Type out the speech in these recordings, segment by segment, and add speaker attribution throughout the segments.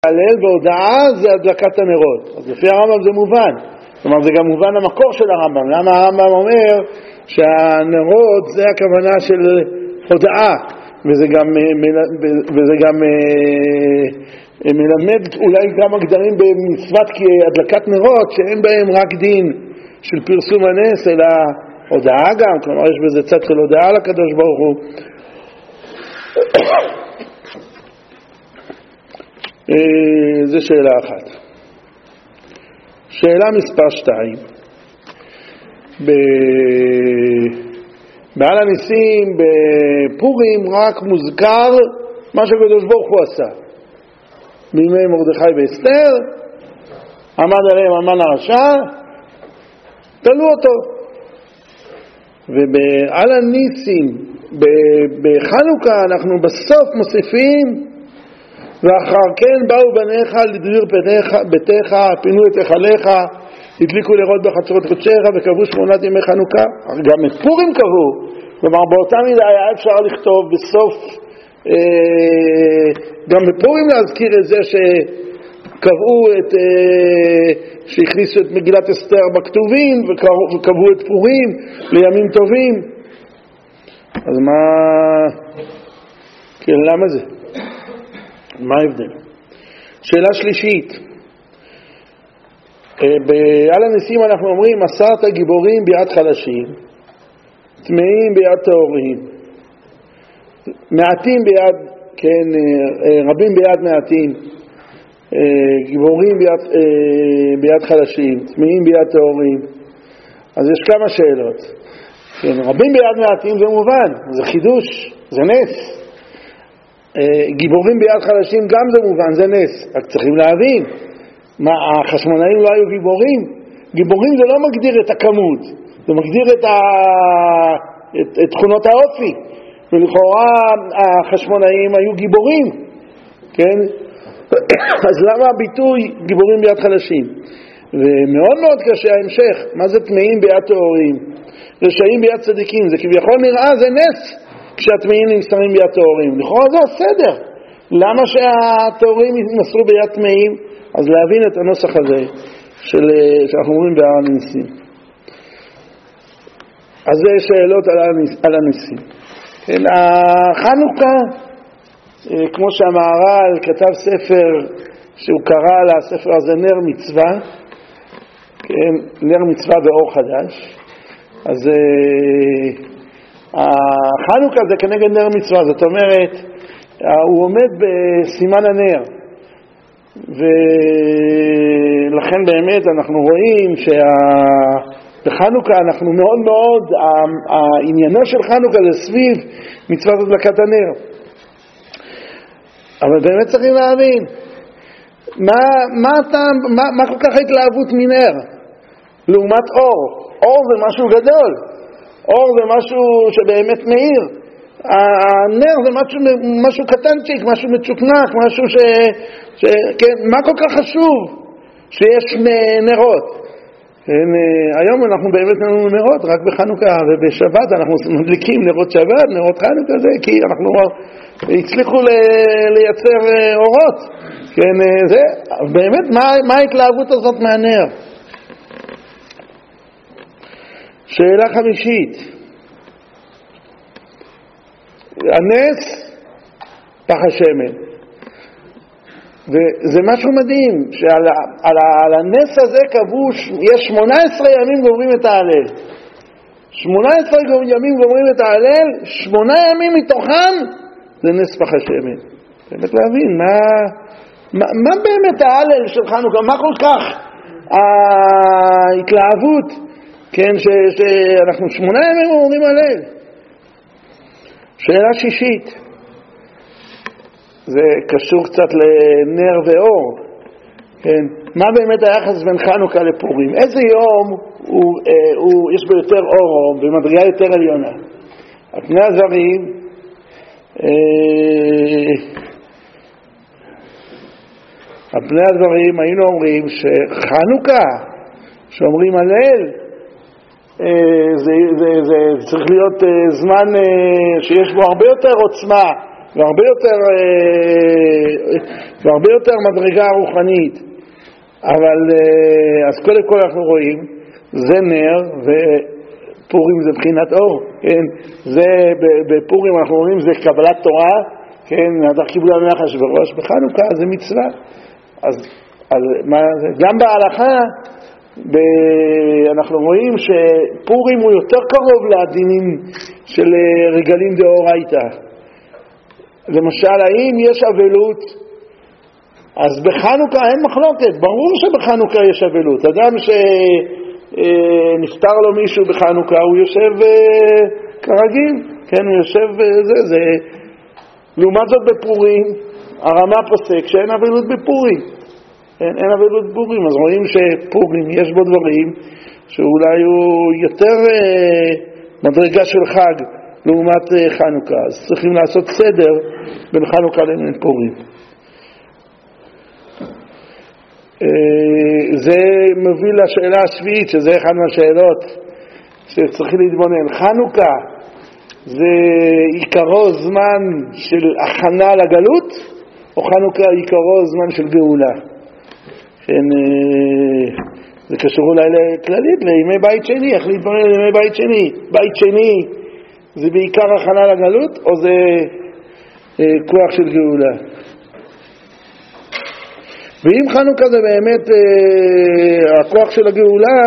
Speaker 1: הלל והודעה זה הדלקת הנרות. אז לפי הרמב"ם זה מובן. כלומר זה גם מובן המקור של הרמב"ם. למה הרמב"ם אומר שהנרות זה הכוונה של הודעה, וזה גם מלמד אולי גם הגדרים במצוות הדלקת נרות שאין בהם רק דין של פרסום הנס אלא הודעה גם, כלומר יש בזה צד של הודעה לקדוש ברוך הוא. זו שאלה אחת. שאלה מספר 2. בעל הניסים בפורים רק מוזכר מה שקדוש ברוך הוא עשה. בימי מרדכי ואסתר עמד עליהם המן הרשע, תלו אותו. ובעל הניסים בחנוכה אנחנו בסוף מוסיפים ואחר כן באו בניך לדביר ביתך, פינו את היכליך, הדליקו לראות בחצרות קודשיך וקבעו 8 ימי חנוכה. גם את פורים קבעו, כלומר באותה מידה היה אפשר לכתוב בסוף גם בפורים להזכיר את זה שקבעו את שהכניסו את מגילת אסתר בכתובים וקבעו את פורים לימים טובים. אז מה, כן, למה זה? מה ההבדל? שאלה שלישית. בעל הניסים אנחנו אומרים 10 גיבורים ביד חלשים, טמאים ביד טהורים, מעטים ביד, כן, רבים ביד מעטים, גיבורים ביד חלשים, טמאים ביד טהורים. אז יש כמה שאלות. כן, רבים ביד מעטים זה מובן, זה חידוש, זה נס. גיבורים ביד חלשים גם זה מובן, זה נס. רק צריכים להבין, מה, החשמונאים לא היו גיבורים? גיבורים זה לא מגדיר את הכמות, זה מגדיר את תכונות האופי. ולכאורה החשמונאים היו גיבורים, כן? אז למה הביטוי גיבורים ביד חלשים? ומאוד מאוד קשה ההמשך, מה זה טמאים ביד טהורים? רשעים ביד צדיקים, זה כביכול נראה, זה נס כשהטמאים נמסרים ביד טהורים. לכאורה זה הסדר, למה שהטהורים ימסרו ביד טמאים? אז להבין את הנוסח הזה שאנחנו אומרים בהר הניסים. אז זה שאלות על הניסים. כן, החנוכה, כמו שהמהר"ל כתב ספר שהוא קרא לספר הזה נר מצווה, כן, נר מצווה באור חדש. אז החנוכה זה כנגד נר מצווה, זאת אומרת הוא עומד בסימן הנר, ולכן באמת אנחנו רואים בחנוכה אנחנו מאוד מאוד, העניינו של חנוכה זה סביב מצוות הדלקת הנר. אבל באמת צריכים להבין מה כל כך התלהבות מנר לעומת אור. אור זה משהו גדול, אור זה משהו שבאמת מאיר. הנר זה משהו קטנצ'יק, משהו מצ'וקנק, משהו כן, מה כל כך חשוב שיש נרות? היום אנחנו באמת לנו נרות רק בחנוכה, ובשבת אנחנו מדליקים נרות שבת, נרות חנוכה, זה כי אנחנו הצליחו לייצר אורות, כן, זה באמת מה ההתלהבות הזאת מהנר? שאלה חמישית, הנס פח השמן, וזה משהו מדהים שעל הנס הזה קבעו, יש 18 ימים גומרים את ההלל, 18 ימים גומרים את ההלל, 8 ימים מתוכם זה נס פח השמן. באמת להבין מה באמת ההלל של חנוכה, מה כל כך ההתלהבות, כן, שאנחנו 8 ימים אומרים הלל. שאלה שישית, זה קשור קצת לנר ואור, כן? מה באמת היחס בין חנוכה לפורים? איזה יום יש בו יותר אור, במדרגה יותר עליונה? על פני הזרים, על פני הדברים היינו אומרים שחנוכה, שאומרים הלל, זה צריך להיות זמן שיש בו הרבה יותר עוצמה והרבה יותר מדרגה רוחנית. אבל אז קודם כל אנחנו רואים, זה נר ופורים זה בחינת אור, כן? זה בפורים אנחנו רואים זה קבלת תורה, כן? אתה קיבלה מאחשוורוש, בחנוכה זה מצווה. אז גם בהלכה אנחנו רואים שפורים הוא יותר קרוב לדינים של רגלים דאורייתא. למשל, האם יש אבלות? אז בחנוכה אין מחלוקת, ברור שבחנוכה יש אבלות. אדם שנפטר לו מישהו בחנוכה, הוא יושב כרגיל, כן, הוא יושב זה. לעומת זאת בפורים, הרמה פוסק שאין אבלות בפורים. אין אבלות בפורים, אז רואים שפורים יש בו דברים שאולי הוא יותר מדרגה של חג לעומת חנוכה. אז צריכים לעשות סדר בין חנוכה לבין פורים. זה מביא לשאלה השביעית, שזה אחד מהשאלות שצריכים להתבונן. חנוכה זה עיקרו זמן של הכנה לגלות, או חנוכה עיקרו זמן של גאולה? כן, זה קשור אולי לכללית, לימי בית שני, איך להתבונן לימי בית שני? בית שני זה בעיקר הכנה לגלות, או זה כוח של גאולה? ואם חנוכה זה באמת הכוח של הגאולה,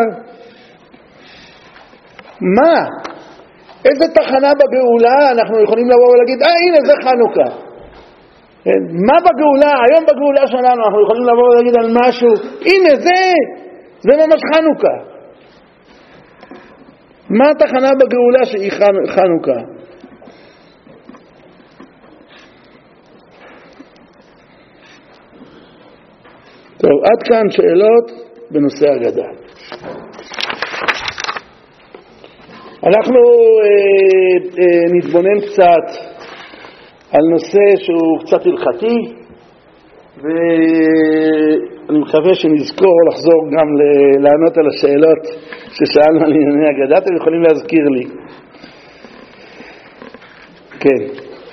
Speaker 1: מה? איזה תחנה בגאולה אנחנו יכולים לבוא ולהגיד, הנה זה חנוכה. מה בגאולה, היום בגאולה שלנו אנחנו יכולים לבוא ולהגיד על משהו, הנה זה ממש חנוכה. מה התחנה בגאולה שהיא חנוכה? טוב, עד כאן שאלות בנושא הגדה. אנחנו נתבונן קצת על נושא שהוא קצת הלכתי, ואני מקווה שנזכור לחזור גם לענות על השאלות ששאלנו על ענייני הגדה. אתם יכולים להזכיר לי. כן.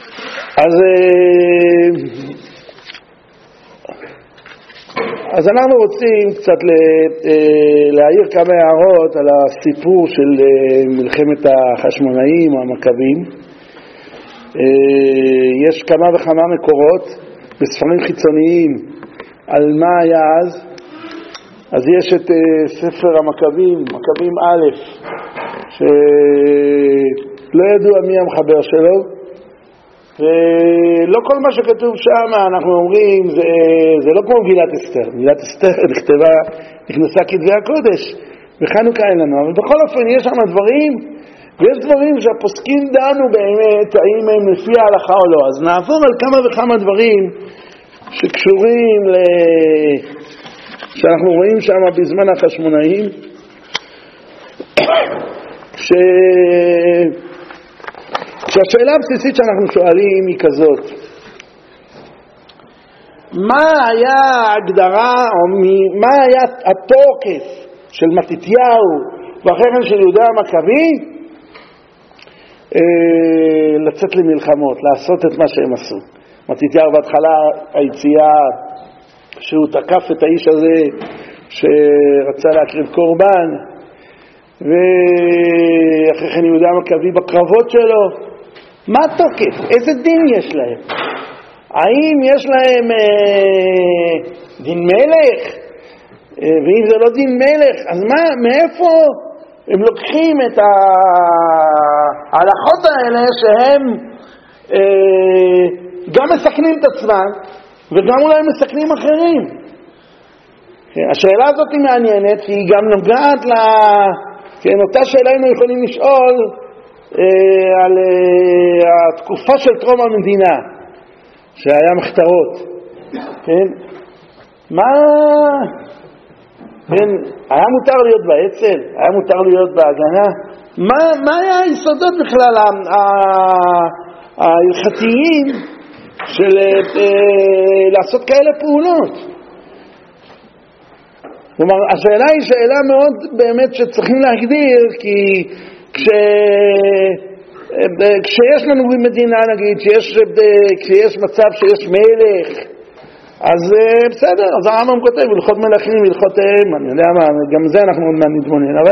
Speaker 1: אז אנחנו רוצים קצת להעיר כמה הערות על הסיפור של מלחמת החשמונאים או המכבים. יש כמה וכמה מקורות בספרים חיצוניים על מה היה אז יש את ספר המכבים, מכבים א', שלא ידוע מי המחבר שלו, ולא כל מה שכתוב שם אנחנו אומרים זה לא כמו מגילת אסתר. מגילת אסתר נכנסה כתבי הקודש, וחנוכה אין לנו, אבל בכל אופן יש שם דברים, ויש דברים שהפוסקים דנו באמת האם הם לפי ההלכה או לא. אז נעבור על כמה וכמה דברים שקשורים שאנחנו רואים שם בזמן החשמונאים, שהשאלה הבסיסית שאנחנו שואלים היא כזאת: מה היה ההגדרה או מה היה התוקף של מתתיהו ואחרי כן של יהודה המכבי לצאת למלחמות, לעשות את מה שהם עשו? מתתיהו בהתחלה היציאה שהוא תקף את האיש הזה שרצה להקריב קורבן, ואחרי כן יהודה המכבי בקרבות שלו. מה התוקף? איזה דין יש להם? האם יש להם דין מלך? ואם זה לא דין מלך, אז מאיפה הם לוקחים את ההלכות האלה שהם גם מסכנים את עצמם וגם אולי מסכנים אחרים? השאלה הזאת היא מעניינת, כי היא גם נוגעת כן, אותה שאלה היינו יכולים לשאול על התקופה של טרום המדינה, שהיה מחתרות. כן? כן, היה מותר להיות באצ"ל, היה מותר להיות בהגנה. מה היה היסודות בכלל ההלכתיים של לעשות כאלה פעולות? כלומר, השאלה היא שאלה מאוד באמת שצריכים להגדיר, כי כשיש לנו מדינה, נגיד, כשיש מצב שיש מלך, אז בסדר, אז הרמב"ם כותב הלכות מלכים, הלכות אני יודע מה, גם זה אנחנו עוד מעט נתבונן, אבל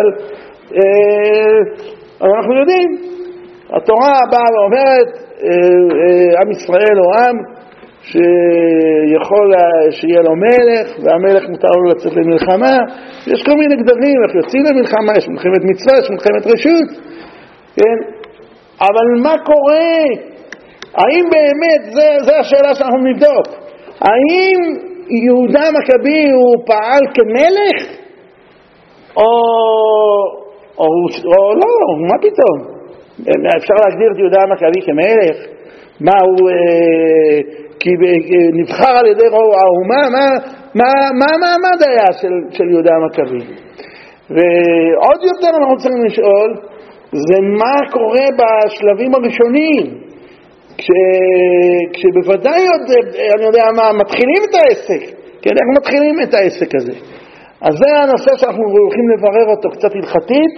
Speaker 1: אנחנו יודעים, התורה באה ואומרת, עם ישראל הוא עם שיכול שיהיה לו מלך, והמלך מותר לו לצאת למלחמה, יש כל מיני גדרים, איך יוצאים למלחמה, יש מלחמת מצווה, יש מלחמת רשות, כן? אבל מה קורה? האם באמת, זה השאלה שאנחנו נבדוק, האם יהודה המכבי הוא פעל כמלך? או לא, מה פתאום? אפשר להגדיר את יהודה המכבי כמלך? מה הוא נבחר על ידי האומה? מה המעמד היה של יהודה המכבי? ועוד יותר אנחנו צריכים לשאול, זה מה קורה בשלבים הראשונים, כשבוודאי עוד, אני יודע מה, מתחילים את העסק, כן, איך מתחילים את העסק הזה? אז זה הנושא שאנחנו הולכים לברר אותו קצת הלכתית,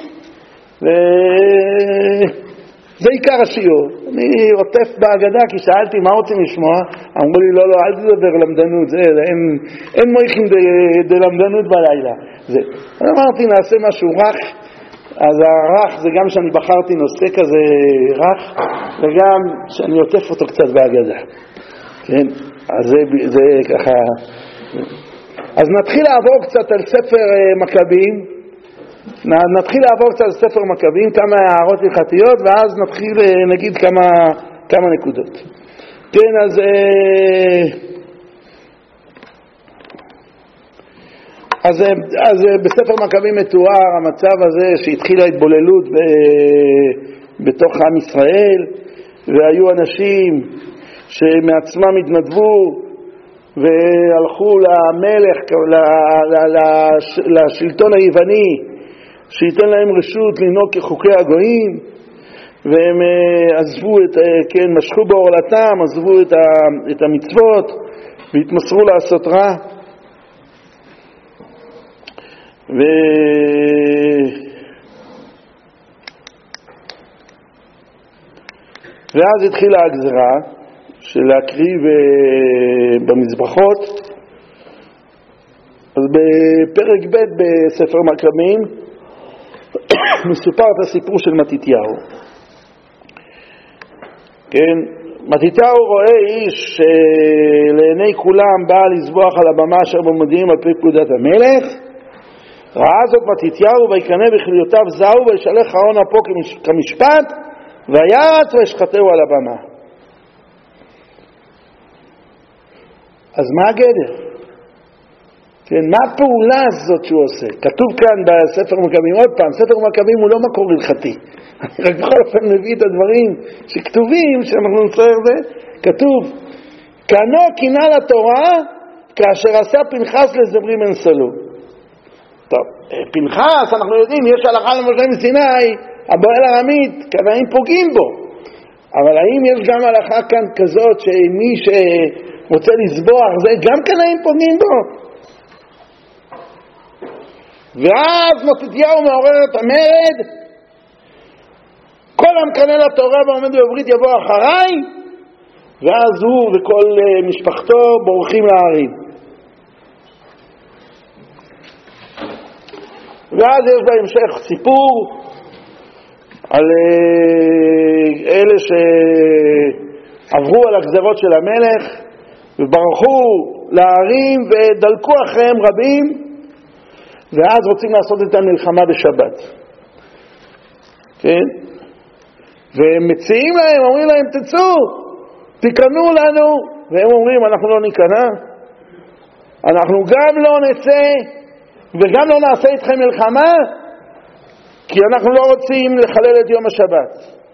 Speaker 1: וזה עיקר השיעור. אני עוטף בהגדה כי שאלתי מה רוצים לשמוע, אמרו לי לא, אל תדבר למדנות, אין מויכים דלמדנות בלילה. אמרתי נעשה משהו רך, אז הרך זה גם שאני בחרתי נושא כזה רך, וגם שאני עוטף אותו קצת בהגדה. כן? אז זה ככה. אז נתחיל לעבור קצת על ספר מכבים, על ספר מכבים, כמה הערות הלכתיות, ואז נתחיל נגיד כמה נקודות. כן, אז בספר מכבים מתואר המצב הזה שהתחילה התבוללות בתוך עם ישראל, והיו אנשים שמעצמם התנדבו והלכו למלך, לשלטון היווני, שייתן להם רשות לנהוג כחוקי הגויים, והם עזבו משכו בעורלתם, עזבו את המצוות והתמסרו לעשות רע. ואז התחילה הגזרה של להקריב במזבחות. אז בפרק ב' בספר מכבים מסופר את הסיפור של מתתיהו. כן, מתתיהו רואה איש שלעיני כולם בא לזבוח על הבמה אשר במודיעים על פי פקודת המלך. ראה זאת מתתיהו ויקנא בכליותיו זהו וישלח אהרון אפו כמשפט וירץ וישחטהו על הבמה. אז מה הגדר? כן, מה הפעולה הזאת שהוא עושה? כתוב כאן בספר מכבים, עוד פעם, ספר מכבים הוא לא מקור הלכתי. אני רק בכל אופן מביא את הדברים שכתובים, שאנחנו נצייר זה, כתוב, כנו קינה לתורה כאשר עשה פנחס לזמרי בן סלו. טוב, פנחס, אנחנו יודעים, יש הלכה למשה מסיני, הבועל ארמית, קנאים פוגעים בו. אבל האם יש גם הלכה כאן כזאת שמי שרוצה לסבוח, זה גם קנאים פוגעים בו? ואז מתתיהו מעורר את המרד, כל המקנא לתורה ועומד בברית יבוא אחריי, ואז הוא וכל משפחתו בורחים להרים. ואז יש בהמשך סיפור על אלה שעברו על הגזרות של המלך וברחו להרים ודלקו אחריהם רבים, ואז רוצים לעשות את המלחמה בשבת. כן? ומציעים להם, אומרים להם תצאו, תיכנו לנו, והם אומרים אנחנו לא ניכנע, אנחנו גם לא נצא וגם לא נעשה איתכם מלחמה, כי אנחנו לא רוצים לחלל את יום השבת.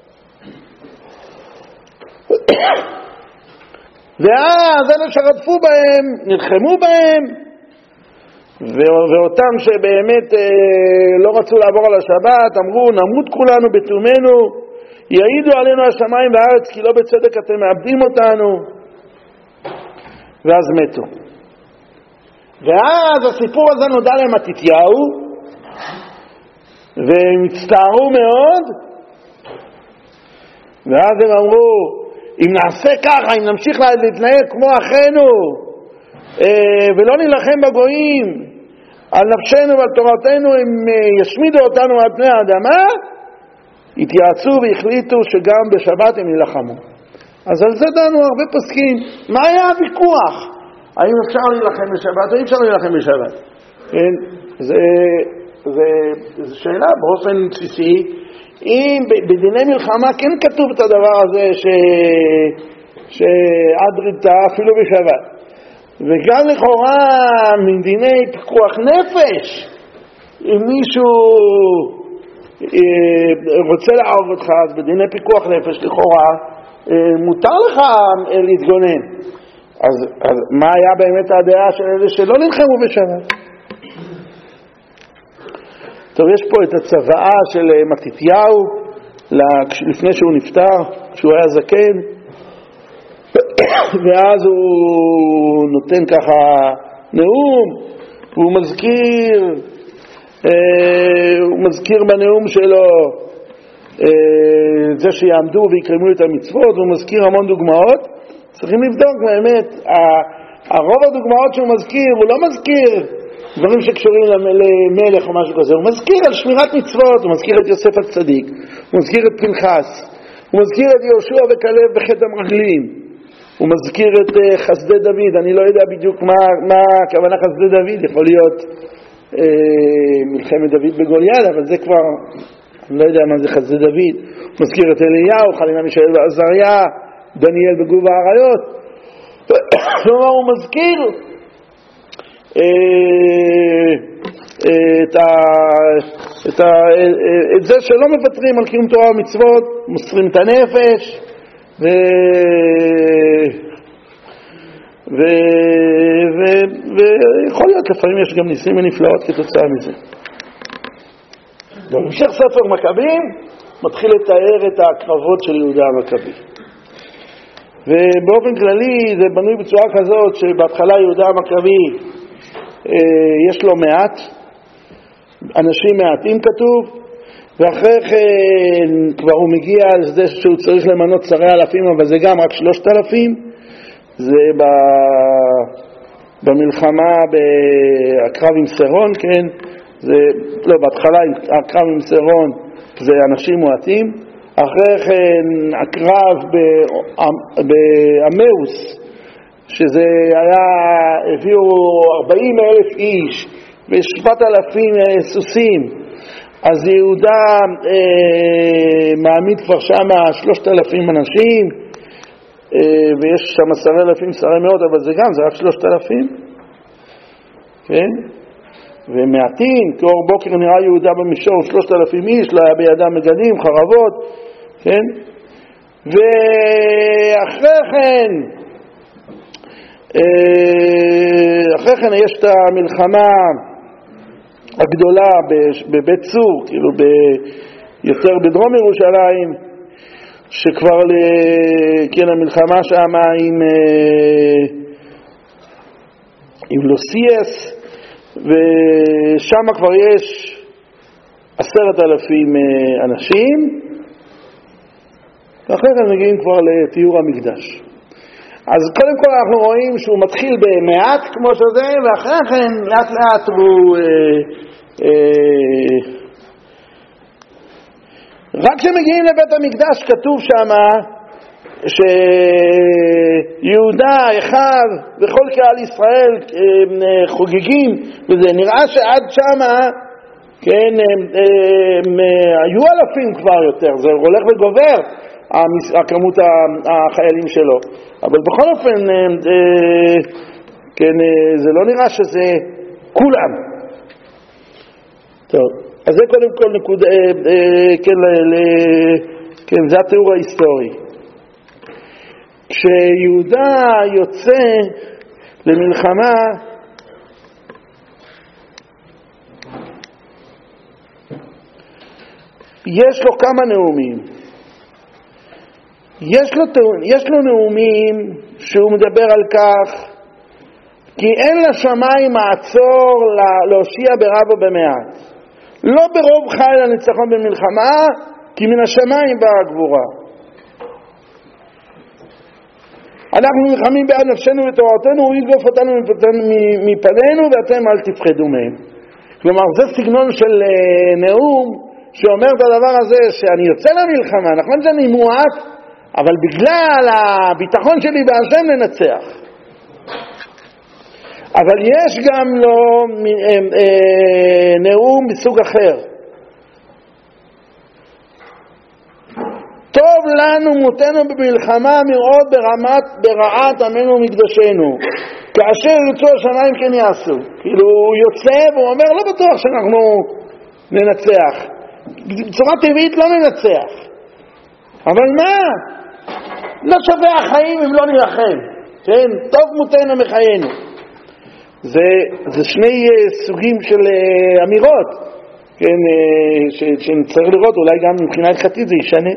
Speaker 1: ואז אלה שרדפו בהם, נלחמו בהם, ואותם שבאמת לא רצו לעבור על השבת, אמרו נמות כולנו בתומנו, יעידו עלינו השמיים והארץ כי לא בצדק אתם מאבדים אותנו, ואז מתו. ואז הסיפור הזה נודע למתתיהו, והם הצטערו מאוד, ואז הם אמרו, אם נעשה ככה, אם נמשיך להתנהג כמו אחינו, ולא נלחם בגויים, על נפשנו ועל תורתנו, הם ישמידו אותנו על פני האדמה, התייעצו והחליטו שגם בשבת הם ילחמו. אז על זה דנו הרבה פוסקים. מה היה הוויכוח? האם אפשר להילחם בשבת או אי אפשר להילחם בשבת? כן? זו שאלה באופן בסיסי. אם בדיני מלחמה כן כתוב את הדבר הזה שעד ריתה אפילו בשבת, וגם לכאורה מדיני פיקוח נפש, אם מישהו רוצה להרוג אותך, אז בדיני פיקוח נפש לכאורה מותר לך להתגונן. אז מה היה באמת הדעה של אלה שלא נלחמו בשבת? טוב, יש פה את הצוואה של מתתיהו לפני שהוא נפטר, כשהוא היה זקן, ואז הוא נותן ככה נאום, והוא מזכיר בנאום שלו זה שיעמדו ויקיימו את המצוות, והוא מזכיר המון דוגמאות. צריכים לבדוק באמת, הרוב הדוגמאות שהוא מזכיר, הוא לא מזכיר דברים שקשורים למלך או משהו כזה, הוא מזכיר על שמירת מצוות, הוא מזכיר את יוסף הצדיק, הוא מזכיר את פנחס, הוא מזכיר את יהושע וכלב בחטא המרגלים, הוא מזכיר את חסדי דוד. אני לא יודע בדיוק מה הכוונה חסדי דוד, יכול להיות מלחמת דוד בגוליית, אבל זה כבר, אני לא יודע מה זה חסדי דוד. הוא מזכיר את אליהו, חנינה, מישאל ועזריה, דניאל בגוב האריות. כלומר, הוא מזכיר את זה שלא מוותרים על קיום תורה ומצוות, מוסרים את הנפש, ויכול להיות לפעמים יש גם ניסים ונפלאות כתוצאה מזה. בהמשך ספר מכבים מתחיל לתאר את הקרבות של יהודה המכבי, ובאופן כללי זה בנוי בצורה כזאת שבהתחלה יהודה המכבי יש לו מעט אנשים, מעטים כתוב, ואחרי כן כבר הוא מגיע לזה שהוא צריך למנות שרי אלפים, אבל זה גם רק 3,000. זה במלחמה בקרב עם סרון, כן? זה לא, בהתחלה הקרב עם סרון זה אנשים מועטים. אחרי כן הקרב באמאוס, שזה היה, הביאו 40,000 איש ו7,000 סוסים. אז יהודה מעמיד כבר שם 3,000 אנשים, ויש שם 10,000 שרי מאות, אבל זה גם, זה רק 3,000, כן? ומעטים, כאור בוקר נראה יהודה במישור 3,000 איש, לא היה בידם מגנים, חרבות, כן? ואחרי כן יש את המלחמה הגדולה בבית צור, כאילו יותר בדרום ירושלים, שכבר כן, המלחמה שם עם לוסייס, ושם כבר יש 10,000 אנשים, ואחרי כן מגיעים כבר לתיאור המקדש. אז קודם כל אנחנו רואים שהוא מתחיל במעט כמו שזה, ואחרי כן לאט לאט הוא רק כשמגיעים לבית המקדש כתוב שם שיהודה, אחיו וכל קהל ישראל חוגגים, וזה נראה שעד שם כן, היו אלפים כבר יותר, זה הולך וגובר הכמות החיילים שלו, אבל בכל אופן כן, זה לא נראה שזה כולם. טוב, אז זה קודם כל נקודה, כן, זה התיאור ההיסטורי. כשיהודה יוצא למלחמה, יש לו כמה נאומים. יש לו נאומים שהוא מדבר על כך כי אין לשמיים מעצור להושיע ברב או במעט, לא ברוב חיל הניצחון במלחמה, כי מן השמיים באה הגבורה. אנחנו נלחמים בעד נפשנו ותורתנו, הוא יגוף אותנו מפנינו ואתם אל תפחדו מהם. כלומר זה סגנון של נאום שאומר את הדבר הזה, שאני יוצא למלחמה, נכון שאני מועט, אבל בגלל הביטחון שלי בהשם ננצח. אבל יש גם לו נאום מסוג אחר. טוב לנו מותנו במלחמה מראות ברעת עמנו ומקדשנו, כאשר ירצו השמיים כן יעשו. כאילו הוא יוצא והוא אומר לא בטוח שאנחנו ננצח, בצורה טבעית לא ננצח, אבל מה? לא שווה החיים אם לא נלחם, כן? טוב מותנו מחיינו. זה שני סוגים של אמירות, כן, שצריך לראות, אולי גם מבחינה הלכתית זה ישנה.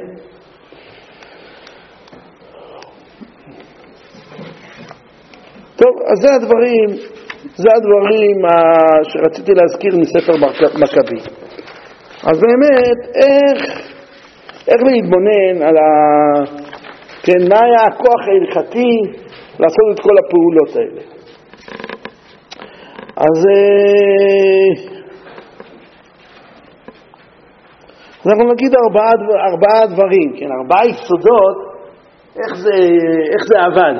Speaker 1: טוב, אז זה הדברים שרציתי להזכיר מספר מכבי. אז באמת, איך להתבונן על כן, מה היה הכוח ההלכתי לעשות את כל הפעולות האלה. אז אנחנו נגיד ארבעה דברים, כן, 4 יסודות, איך זה עבד.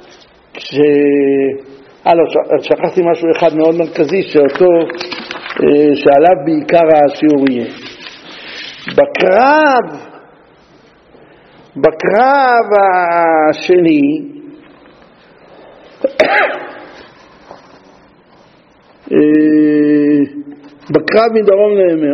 Speaker 1: שכחתי משהו אחד מאוד מרכזי שעליו בעיקר השיעור יהיה. בקרב השני בקרב מדרום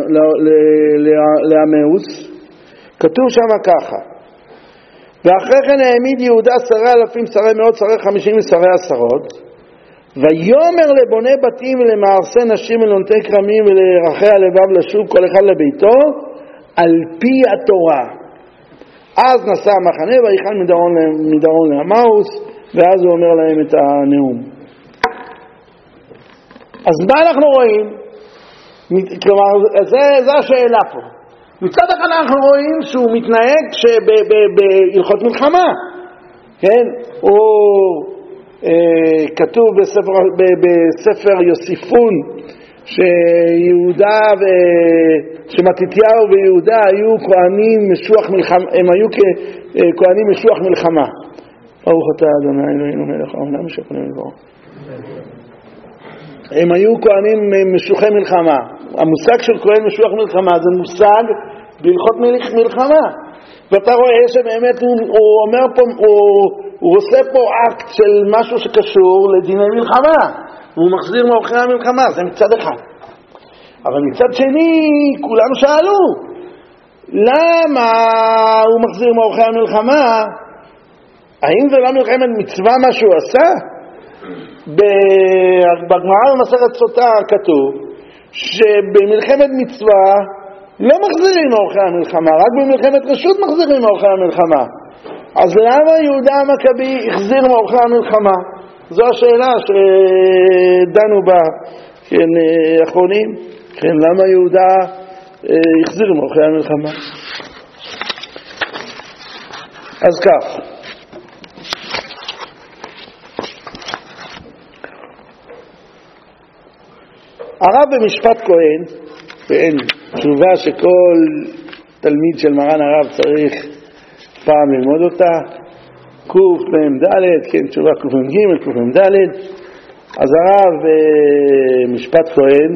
Speaker 1: לעמאוס כתוב שם ככה: ואחרי כן העמיד יהודה 10,000 שרי מאות, שרי 50 ושרי עשרות, ויומר לבוני בתים ולמערסי נשים ולנוטי כרמים ולרחי הלבב לשוב כל אחד לביתו על פי התורה. אז נסע המחנה ויחן מדרום לעמאוס, ואז הוא אומר להם את הנאום. אז מה אנחנו רואים? כלומר, זה השאלה פה. מצד אחד אנחנו רואים שהוא מתנהג בהלכות מלחמה, כן? כתוב בספר יוסיפון שמתתיהו ויהודה היו כהנים משוח מלחמה, הם היו כהנים משוח מלחמה. ברוך אתה אדוני אלוהינו מלך העולם שכולם יבואו. הם היו כהנים משוחי מלחמה. המושג של כהן משוח מלחמה זה מושג בהלכות מלחמה, ואתה רואה שבאמת הוא אומר פה, הוא עושה פה אקט של משהו שקשור לדיני מלחמה, והוא מחזיר מאורחי המלחמה. זה מצד אחד. אבל מצד שני כולם שאלו למה הוא מחזיר מאורחי המלחמה? האם זה לא מלחמת מצווה מה שהוא עשה? בגמרא במסכת סוטה כתוב שבמלחמת מצווה לא מחזירים מאורחי המלחמה, רק במלחמת רשות מחזירים מאורחי המלחמה. אז למה יהודה המכבי החזיר מאורחי המלחמה? זו השאלה שדנו בה, כן, אחרונים, כן, למה יהודה החזיר מאורחי המלחמה? אז כך, הרב במשפט כהן, ואין תשובה שכל תלמיד של מרן הרב צריך פעם ללמוד אותה, קמ"ד, כן, תשובה קמ"ג, קמ"ד. אז הרב במשפט כהן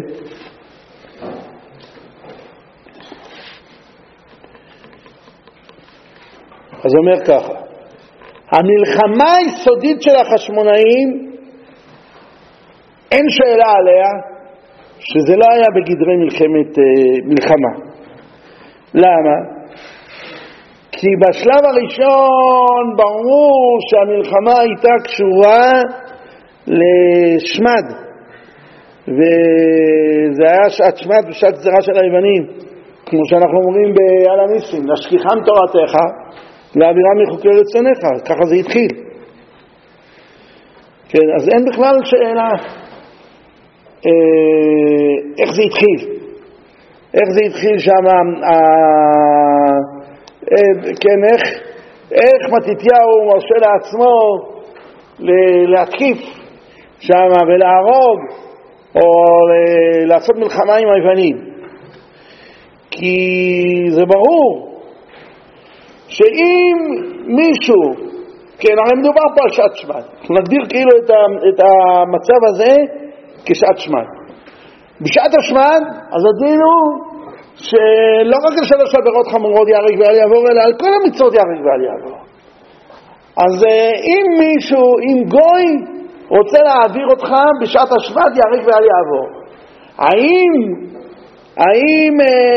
Speaker 1: אז אומר ככה: המלחמה היסודית של החשמונאים אין שאלה עליה שזה לא היה בגדרי מלחמה. למה? כי בשלב הראשון ברור שהמלחמה הייתה קשורה לשמד, וזה היה שעת שמד ושעת גזרה של היוונים, כמו שאנחנו אומרים בעל הניסים, להשכיחם תורתך להעבירם מחוקי רצונך. ככה זה התחיל, כן. אז אין בכלל שאלה איך זה התחיל, איך זה התחיל שם, כן, איך מתתיהו מרשה לעצמו להתקיף שם ולהרוג או לעשות מלחמה עם היוונים, כי זה ברור שאם מישהו, כן, הרי מדובר פה על שעת שבת, נגדיר כאילו את המצב הזה כשעת שבת. בשעת השבת אז הדין הוא שלא רק על 3 עבירות חמורות ייהרג ואל יעבור, אלא על כל המצוות ייהרג ואל יעבור. אז אם מישהו, אם גוי רוצה להעביר אותך בשעת השבת, ייהרג ואל יעבור. האם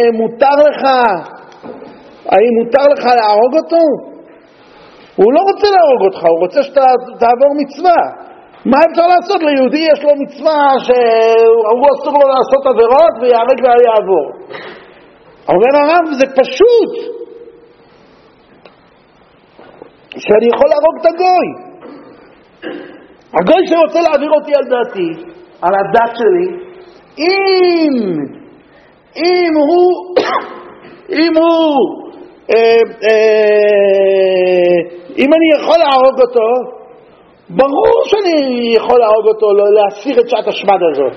Speaker 1: מותר לך להרוג אותו? הוא לא רוצה להרוג אותך, הוא רוצה שתעבור מצווה. מה אפשר לעשות? ליהודי יש לו מצווה שהוא אסור לו לעשות עבירות ויהרג ואל יעבור. אומר הרב, זה פשוט שאני יכול להרוג את הגוי. הגוי שרוצה להעביר אותי על דעתי, על הדת שלי, אם אני יכול להרוג אותו, ברור שאני יכול להרוג אותו, להסיר את שעת השמד הזאת.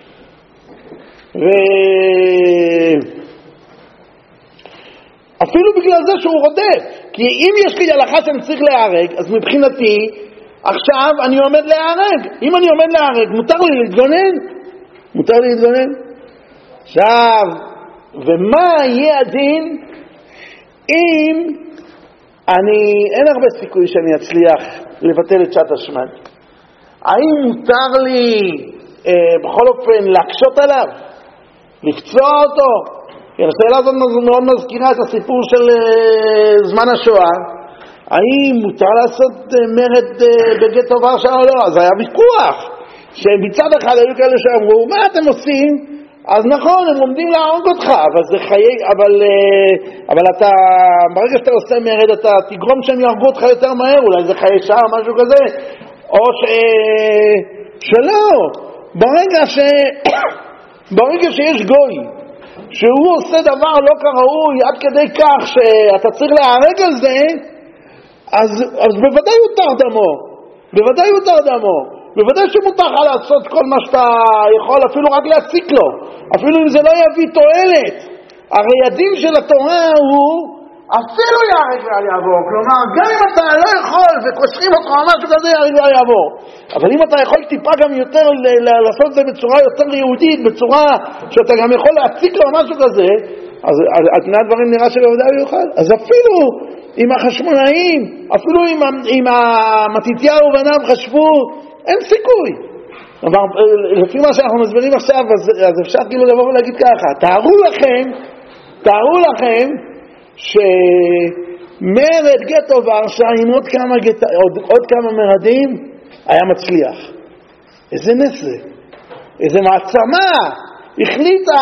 Speaker 1: אפילו בגלל זה שהוא רודף, כי אם יש לי הלכה שאני צריך להיהרג, אז מבחינתי עכשיו אני עומד להיהרג. אם אני עומד להיהרג, מותר לי להתגונן? מותר לי להתגונן? עכשיו, ומה יהיה הדין אם אין הרבה סיכוי שאני אצליח לבטל את שעת השמד? האם מותר לי בכל אופן להקשות עליו? לפצוע אותו? השאלה הזאת מאוד מזכירה את הסיפור של זמן השואה. האם מותר לעשות מרד בגטו ורשה או לא? אז היה ויכוח שבצד אחד היו כאלה שאמרו, מה אתם עושים? אז נכון, הם עומדים להרוג אותך, אבל זה חיי, אבל אתה, ברגע שאתה עושה מרד, אתה תגרום שהם יהרגו אותך יותר מהר, אולי זה חיי שעה או משהו כזה, או שלא, ברגע שיש גוי שהוא עושה דבר לא כראוי עד כדי כך שאתה צריך להיהרג על זה, אז בוודאי יותר דמו, בוודאי שמותר לך לעשות כל מה שאתה יכול, אפילו רק להציק לו, אפילו אם זה לא יביא תועלת. הרי הדין של התורה הוא אפילו ייהרג ואל יעבור, כלומר גם אם אתה לא יכול וקושרים אותך או משהו כזה, ייהרג ואל יעבור. אבל אם אתה יכול טיפה גם יותר לעשות את זה בצורה יותר יהודית, בצורה שאתה גם יכול להציק לו או משהו כזה, אז על פני הדברים נראה שבוודאי הוא יוכל. אז אפילו עם החשמונאים, אפילו עם המתתיהו ובניו חשבו, אין סיכוי. אבל לפי מה שאנחנו מסבירים עכשיו, אז אפשר כאילו לבוא ולהגיד ככה, תארו לכם שמרד גטו ורשה עם עוד כמה מרדים היה מצליח. איזה נס זה, איזה מעצמה החליטה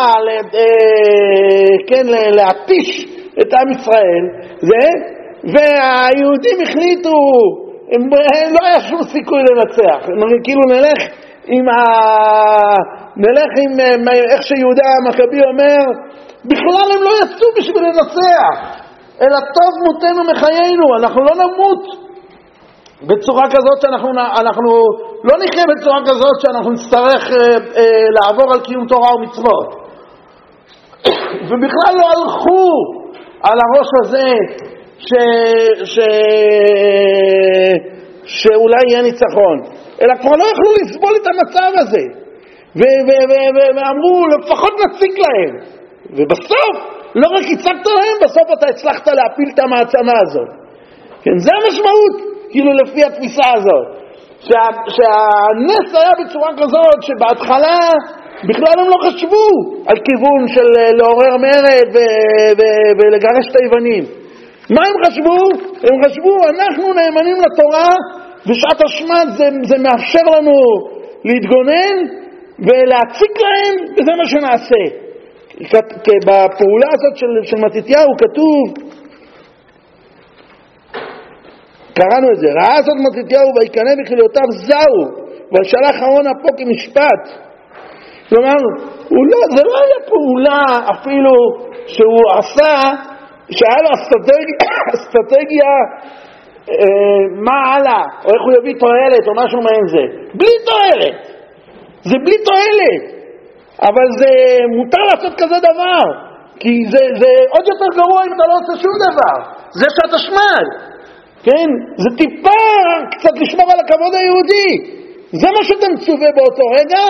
Speaker 1: להתיש את עם ישראל, והיהודים החליטו, לא היה שום סיכוי לנצח. כאילו נלך עם איך שיהודה המכבי אומר, בכלל הם לא יצאו בשביל לנצח, אלא טוב מותנו מחיינו, אנחנו לא נמות בצורה כזאת שאנחנו לא נחיה בצורה כזאת שאנחנו נצטרך לעבור על קיום תורה ומצוות. ובכלל לא הלכו על הראש הזה שאולי יהיה ניצחון, אלא כבר לא יכלו לסבול את המצב הזה, ואמרו לפחות נציק להם, ובסוף לא רק הצגת להם, בסוף אתה הצלחת להפיל את המעצמה הזאת. כן, זה המשמעות, כאילו לפי התפיסה הזאת, שהנס היה בצורה כזאת שבהתחלה בכלל הם לא חשבו על כיוון של לעורר מרד ולגרש את היוונים. מה הם חשבו? הם חשבו, אנחנו נאמנים לתורה, ושעת השמד זה מאפשר לנו להתגונן ולהציק להם, וזה מה שנעשה. בפעולה הזאת של מתתיהו כתוב, קראנו את זה, ראה זאת מתתיהו ויקנא בכליותיו זהו, ושלח אהרון אפו כמשפט. כלומר, זה לא היה פעולה אפילו שהוא עשה, שהיה לו אסטרטגיה מה הלאה, או איך הוא יביא תועלת או משהו מעין זה. בלי תועלת, זה בלי תועלת, אבל זה מותר לעשות כזה דבר, כי זה עוד יותר גרוע אם אתה לא עושה שום דבר. זה שאתה שמד, כן? זה טיפה קצת לשמור על הכבוד היהודי, זה מה שאתה מצווה באותו רגע,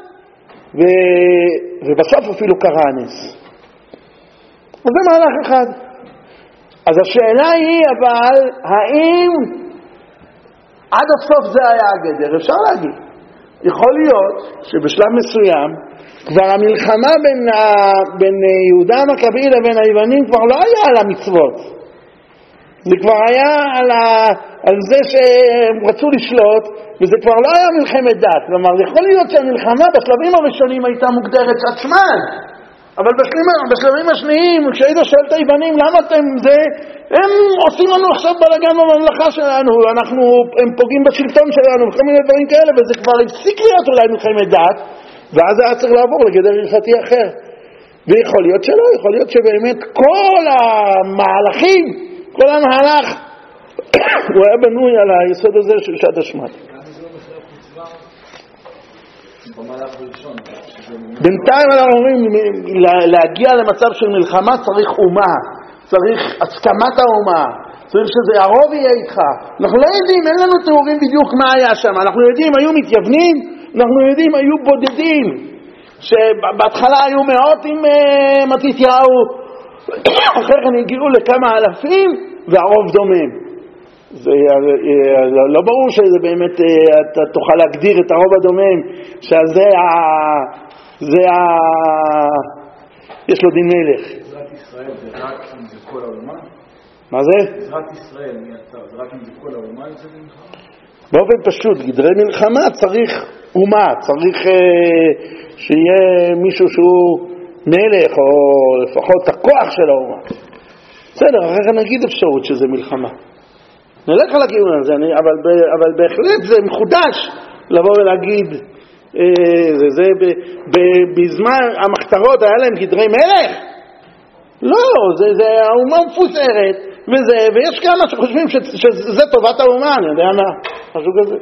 Speaker 1: ובסוף אפילו קרה הנס. אז זה מהלך אחד. אז השאלה היא, אבל האם עד הסוף זה היה הגדר? אפשר להגיד. יכול להיות שבשלב מסוים כבר המלחמה בין יהודה המכבי לבין היוונים כבר לא היה על המצוות. זה כבר היה על זה שהם רצו לשלוט, וזה כבר לא היה מלחמת דת. כלומר, יכול להיות שהמלחמה בשלבים הראשונים הייתה מוגדרת שעת שמד, אבל בשלבים השניים, כשהיית שואל את היוונים, למה אתם זה? הם עושים לנו עכשיו בלגן בממלכה שלנו, הם פוגעים בשלטון שלנו, וכל מיני דברים כאלה, וזה כבר הפסיק להיות אולי מלחמת דת, ואז היה צריך לעבור לגדר הלכתי אחר. ויכול להיות שלא, יכול להיות שבאמת כל המהלכים, כל המהלך, הוא היה בנוי על היסוד הזה של שעת השמד. בינתיים אנחנו אומרים, להגיע למצב של מלחמה צריך אומה, צריך הסכמת האומה, צריך שזה הרוב יהיה איתך. אנחנו לא יודעים, אין לנו תיאורים בדיוק מה היה שם. אנחנו יודעים, היו מתייוונים, אנחנו יודעים, היו בודדים, שבהתחלה היו מאות עם מתתיהו, אחר כך הגיעו לכמה אלפים, והרוב דומם. זה לא ברור שזה באמת, אתה תוכל להגדיר את הרוב הדומם, שזה יש לו דין מלך.
Speaker 2: עזרת ישראל זה רק אם זה כל העולמה?
Speaker 1: מה זה?
Speaker 2: עזרת ישראל, זה רק אם זה כל העולמה יוצא מלחמה?
Speaker 1: באופן פשוט, גדרי מלחמה צריך אומה, צריך שיהיה מישהו שהוא מלך, או לפחות הכוח של האומה. בסדר, אחרי כן נגיד אפשרות שזה מלחמה. נלך על הכיוון הזה, אבל בהחלט זה מחודש לבוא ולהגיד, בזמן המחתרות היה להם גדרי מלך? לא, זה האומה מפוסרת, ויש כמה שחושבים שזה טובת האומה, אני יודע מה, משהו כזה.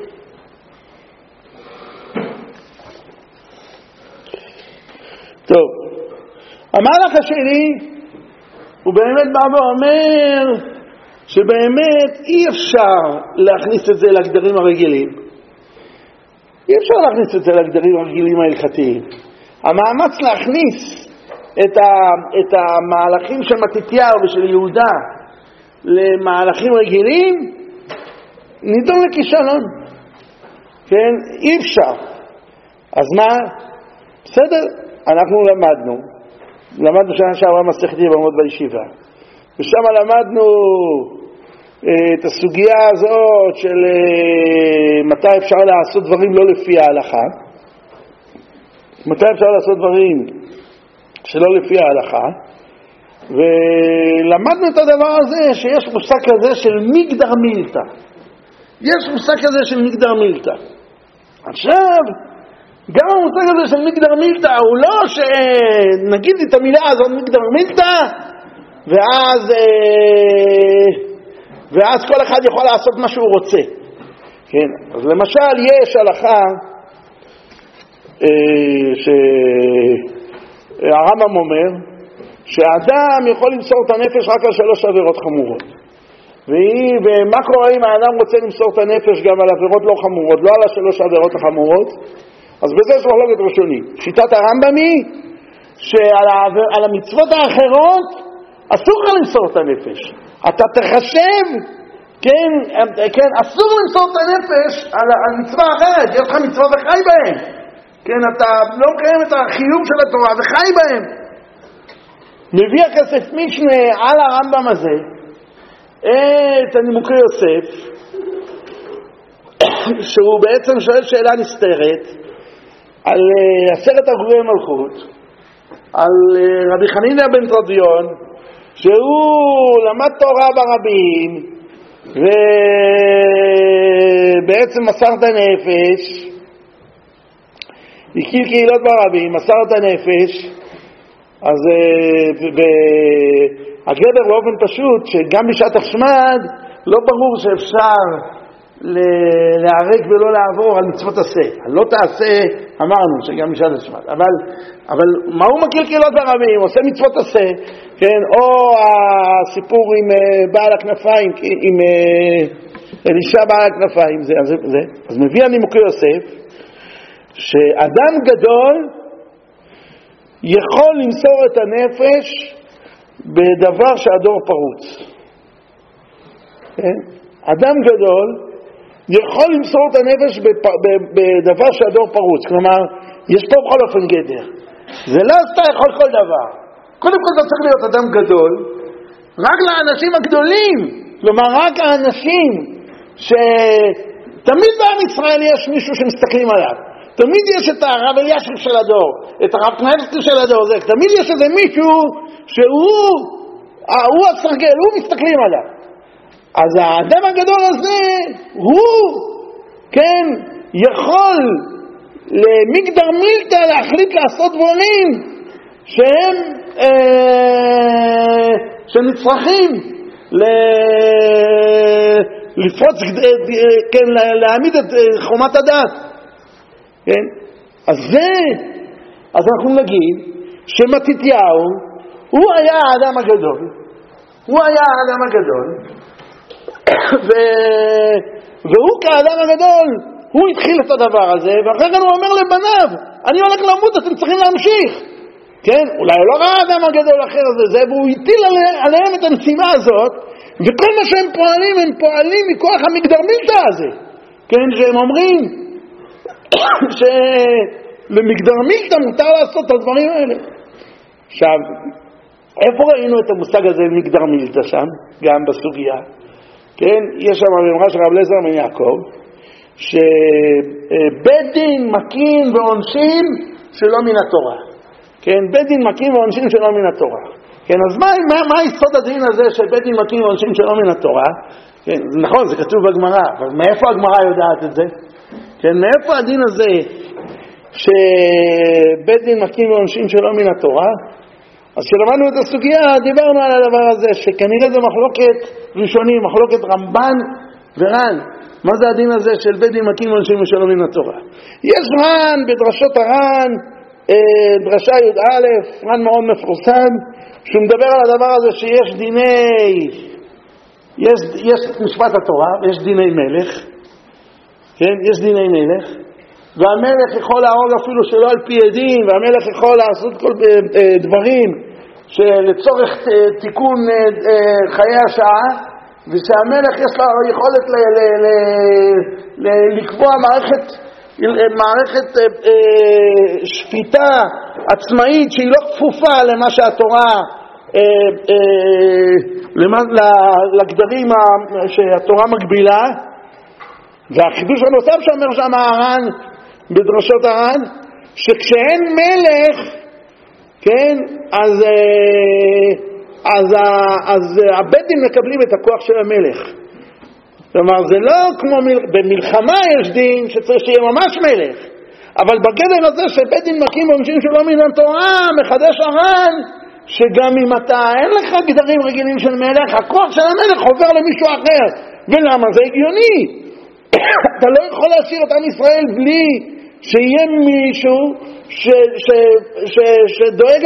Speaker 1: טוב, המהלך השני, הוא באמת בא ואומר, שבאמת אי אפשר להכניס את זה לגדרים הרגילים. אי אפשר להכניס את זה לגדרים הרגילים ההלכתיים. המאמץ להכניס את המהלכים של מתתיהו ושל יהודה למהלכים רגילים נידון לכישלון. כן? אי אפשר. אז מה? בסדר, אנחנו למדנו שנה שעברה מסכת יבמות בישיבה. ושם למדנו את הסוגיה הזאת של מתי אפשר לעשות דברים לא לפי ההלכה, מתי אפשר לעשות דברים שלא לפי ההלכה, ולמדנו את הדבר הזה שיש מושג כזה של מגדר מילתא. יש מושג כזה של מגדר מילתא. עכשיו, גם המושג הזה של מגדר מילתא הוא לא שנגיד את המילה הזאת מגדר מילתא, ואז כל אחד יכול לעשות מה שהוא רוצה. כן? אז למשל יש הלכה שהרמב"ם אומר שהאדם יכול למסור את הנפש רק על 3 עבירות חמורות. ומה קורה אם האדם רוצה למסור את הנפש גם על עבירות לא חמורות, לא על 3 עבירות החמורות? אז בזה יש מחלוקת ראשונית. שיטת הרמב"ם היא שעל המצוות האחרות אסור לך למסור את הנפש. אתה תחשב, כן, אסור למסור את הנפש על מצווה אחרת. יש לך מצווה וחי בהם. כן, אתה לא מקיים את החיוב של התורה וחי בהם. מביא הכסף משנה על הרמב"ם הזה את הנימוקי יוסף, שהוא בעצם שואל שאלה נסתרת על 10 הרוגי מלכות, על רבי חנינא בן תרדיון, שהוא למד תורה ברבים ובעצם מסר את הנפש, הקיל קהילות ברבים, מסר את הנפש. אז הגדר באופן פשוט שגם בשעת השמד לא ברור שאפשר להיהרג ולא לעבור על מצוות עשה. לא תעשה, אמרנו שגם משל השבת. אבל מה הוא מקלקלות ברבים? עושה מצוות עשה, כן? או הסיפור עם בעל הכנפיים, עם אלישע בעל הכנפיים, זה. אז מביא הנימוקי יוסף, שאדם גדול יכול למסור את הנפש בדבר שהדור פרוץ. כן? אדם גדול יכול למסור את הנפש בדבר שהדור פרוץ. כלומר, יש פה בכל אופן גדר. זה לא שאתה יכול כל דבר. קודם כל אתה צריך להיות אדם גדול, רק לאנשים הגדולים. כלומר, רק האנשים שתמיד בעם ישראל יש מישהו שמסתכלים עליו. תמיד יש את הרב אלישיב של הדור, את הרב קנייבסקי של הדור. תמיד יש איזה מישהו שהוא הסרגל, הוא מסתכלים עליו. אז האדם הגדול הזה הוא, כן, יכול למגדר מילתא להחליט לעשות דברים שהם נצרכים לפרוץ, כן, להעמיד את חומת הדת, כן. אז אנחנו נגיד שמתתיהו הוא היה האדם הגדול, והוא כאדם הגדול, הוא התחיל את הדבר הזה, ואחרי כן הוא אומר לבניו, אני הולך למות, אתם צריכים להמשיך. כן? אולי הוא לא ראה האדם הגדול אחר הזה, והוא הטיל עליהם את המשימה הזאת, וכל מה שהם פועלים, הם פועלים מכוח המגדר מילתא הזה. כן? שהם אומרים שלמגדר מילתא מותר לעשות את הדברים האלה. עכשיו, איפה ראינו את המושג הזה מגדר מילתא שם? גם בסוגיה. כן, יש שם אמרה של רב אליעזר בן יעקב, שבית דין מכים ועונשים שלא מן התורה. כן, בית דין מכים ועונשים שלא מן התורה. כן, אז מה היסוד הדין הזה שבית דין מכים ועונשים שלא מן התורה? כן, נכון, זה כתוב בגמרא, אבל מאיפה הגמרא יודעת את זה? כן, מאיפה הדין הזה שבית דין מכים ועונשים שלא מן התורה? אז כשלמדנו את הסוגיה, דיברנו על הדבר הזה, שכנראה זה מחלוקת ראשונים, מחלוקת רמב"ן ור"ן. מה זה הדין הזה של בית דין מכים ועונשים שלא מן התורה? יש ר"ן בדרשות הר"ן, דרשה י"א, ר"ן מאוד מפורסם, שהוא מדבר על הדבר הזה שיש יש משפט התורה, יש דיני מלך, כן? יש דיני מלך, והמלך יכול להרוג אפילו שלא על פי עדים, והמלך יכול לעשות כל דברים שלצורך תיקון חיי השעה, ושהמלך יש לו יכולת לקבוע מערכת שפיטה עצמאית שהיא לא כפופה למה שהתורה, לגדרים שהתורה מגבילה. והחידוש הנוסף שאומר שם הר"ן בדרשות הר"ן, שכשאין מלך, כן, אז הבית דין מקבלים את הכוח של המלך. כלומר, זה לא כמו במלחמה יש דין שצריך שיהיה ממש מלך, אבל בגדר הזה שבית דין מכים ועונשים שלא מן התורה, מחדש הר"ן שגם אם אין לך גדרים רגילים של מלך, הכוח של המלך עובר למישהו אחר. ולמה? זה הגיוני. אתה לא יכול להשאיר את עם ישראל בלי שיהיה מישהו שדואג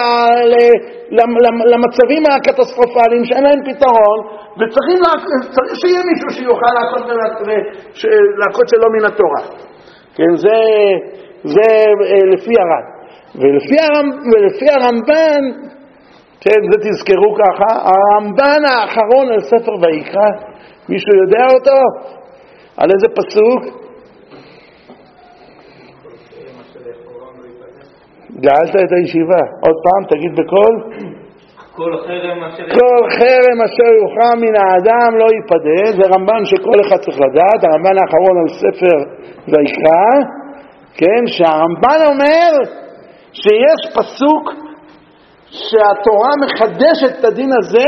Speaker 1: למצבים הקטסטרופליים שאין להם פתרון, וצריך שיהיה מישהו שיוכל להכות שלא מן התורה. כן, זה לפי הר"ן. ולפי הרמב"ן, כן, זה תזכרו ככה, הרמב"ן האחרון על ספר ויקרא, מישהו יודע אותו? על איזה פסוק? גאלת את הישיבה. עוד פעם, תגיד בקול.
Speaker 3: כל
Speaker 1: חרם אשר יוכרע מן האדם לא ייפדה. זה רמב"ן שכל אחד צריך לדעת, הרמב"ן האחרון על ספר ויקרא, כן, שהרמב"ן אומר שיש פסוק שהתורה מחדשת את הדין הזה,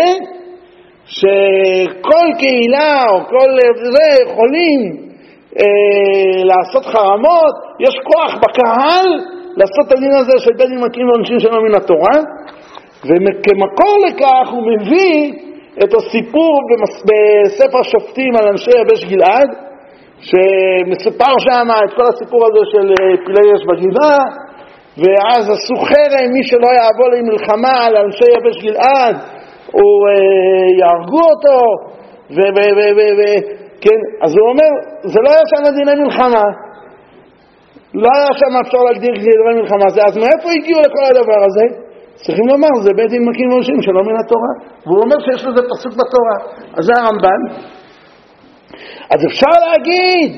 Speaker 1: שכל קהילה או כל זה יכולים לעשות חרמות, יש כוח בקהל לעשות את הדין הזה של בית דין מכים ועונשים שלא מן התורה, וכמקור לכך הוא מביא את הסיפור בספר שופטים על אנשי יבש גלעד, שמסופר שם את כל הסיפור הזה של פילי אש בגבעה, ואז עשו חרם, מי שלא יעבור למלחמה על אנשי יבש גלעד הוא יהרגו אותו, כן, אז הוא אומר, זה לא היה שם דיני מלחמה, לא היה שם אפשר להגדיר דיני מלחמה, אז מאיפה הגיעו לכל הדבר הזה? צריכים לומר, זה בית דין מכים ועונשים שלא מן התורה, והוא אומר שיש לזה פסוק בתורה, אז זה הרמב"ן. אז אפשר להגיד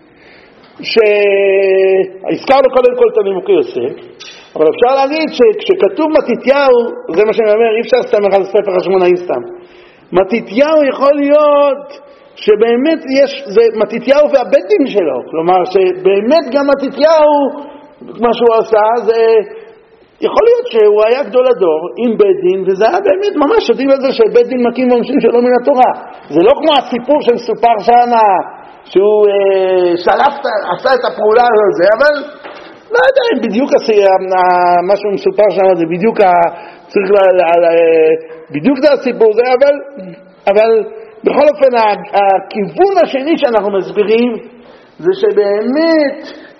Speaker 1: הזכרנו קודם כל את הנימוקי יוסף, אבל אפשר להגיד שכשכתוב מתתיהו, זה מה שאני אומר, אי אפשר להסתמך על ספר חשמונאי סתם. מתתיהו יכול להיות שבאמת יש, זה מתתיהו והבית דין שלו, כלומר שבאמת גם מתתיהו, מה שהוא עשה, זה יכול להיות שהוא היה גדול הדור עם בית דין, וזה היה באמת ממש שותים על זה שבית דין מקים ועונשים שלא מן התורה. זה לא כמו הסיפור שמסופר שם, שהוא עשה את הפעולה הזה, אבל לא יודע אם בדיוק מה שהוא מסופר שם זה בדיוק צריך בדיוק זה הסיפור זה, אבל בכל אופן הכיוון השני שאנחנו מסבירים זה שבאמת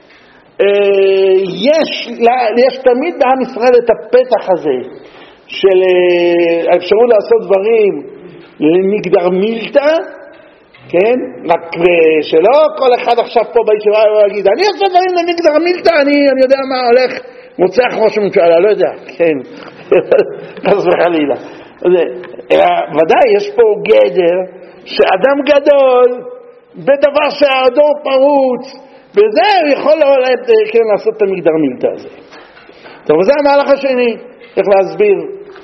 Speaker 1: יש תמיד בעם ישראל את הפתח הזה של האפשרות לעשות דברים למגדר מילתא, כן? רק שלא כל אחד עכשיו פה בישיבה יגיד אני עושה דברים למגדר מילתא, אני יודע מה הולך מוצח ראש הממשלה, לא יודע, כן, חס וחלילה. ודאי יש פה גדר שאדם גדול בדבר שהדור פרוץ וזה הוא יכול לעשות את המגדר מילתא הזה. טוב, וזה המהלך השני, איך להסביר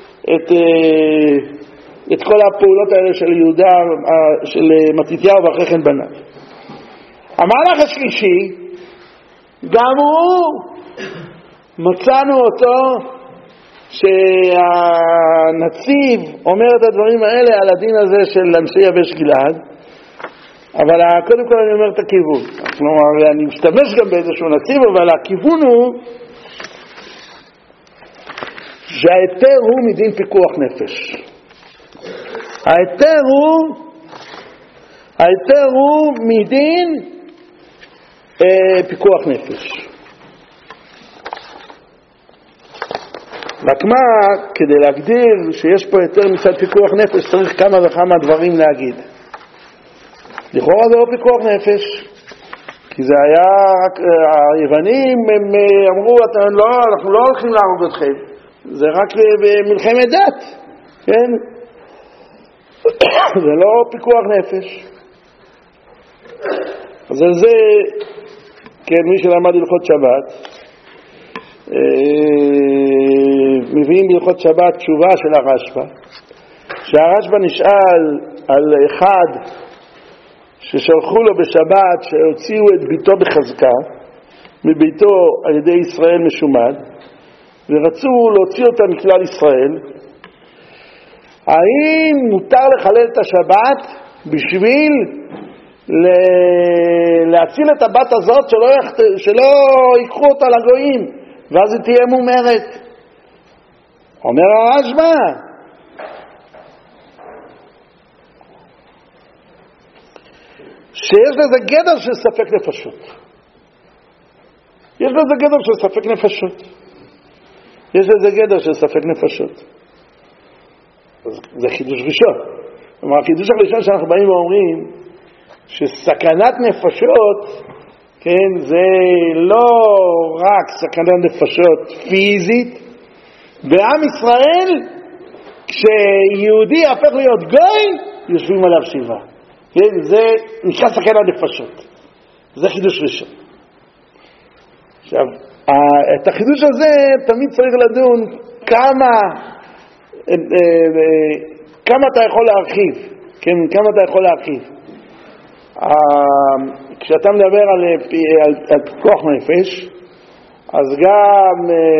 Speaker 1: את כל הפעולות האלה של יהודה, של מתתיהו ואחרי כן בניו. המהלך השלישי, גם הוא מצאנו אותו שהנציב אומר את הדברים האלה על הדין הזה של אנשי יבש גלעד, אבל קודם כל אני אומר את הכיוון. כלומר, אני משתמש גם באיזשהו נציב, אבל הכיוון הוא שההיתר הוא מדין פיקוח נפש. ההיתר הוא מדין פיקוח נפש. רק מה, כדי להגדיר שיש פה היתר מצד פיקוח נפש צריך כמה וכמה דברים להגיד. לכאורה זה לא פיקוח נפש, כי זה היה, היוונים הם אמרו, אנחנו לא הולכים להרוג אתכם, זה רק במלחמת דת, כן? זה לא פיקוח נפש. אז על זה, כן, מי שלמד הלכות שבת, מביאים בהלכות שבת תשובה של הרשב"א, שהרשב"א נשאל על אחד ששלחו לו בשבת שהוציאו את ביתו בחזקה מביתו על ידי ישראל משומד ורצו להוציא אותה מכלל ישראל. האם מותר לחלל את השבת בשביל להציל את הבת הזאת שלא ייקחו אותה לגויים ואז היא תהיה מומרת? אומר הרשב"א שיש לזה גדר של ספק נפשות. יש לזה גדר של ספק נפשות. זה חידוש ראשון. כלומר, החידוש הראשון שאנחנו באים ואומרים שסכנת נפשות, כן, זה לא רק סכנת נפשות פיזית. בעם ישראל, כשיהודי יהפך להיות גוי, יושבים עליו שבעה. כן, זה נקרא סכנת נפשות. זה חידוש ראשון. עכשיו, את החידוש הזה תמיד צריך לדון כמה אתה יכול להרחיב. כן, כמה אתה יכול להרחיב. כשאתה מדבר על פיקוח נפש, אז גם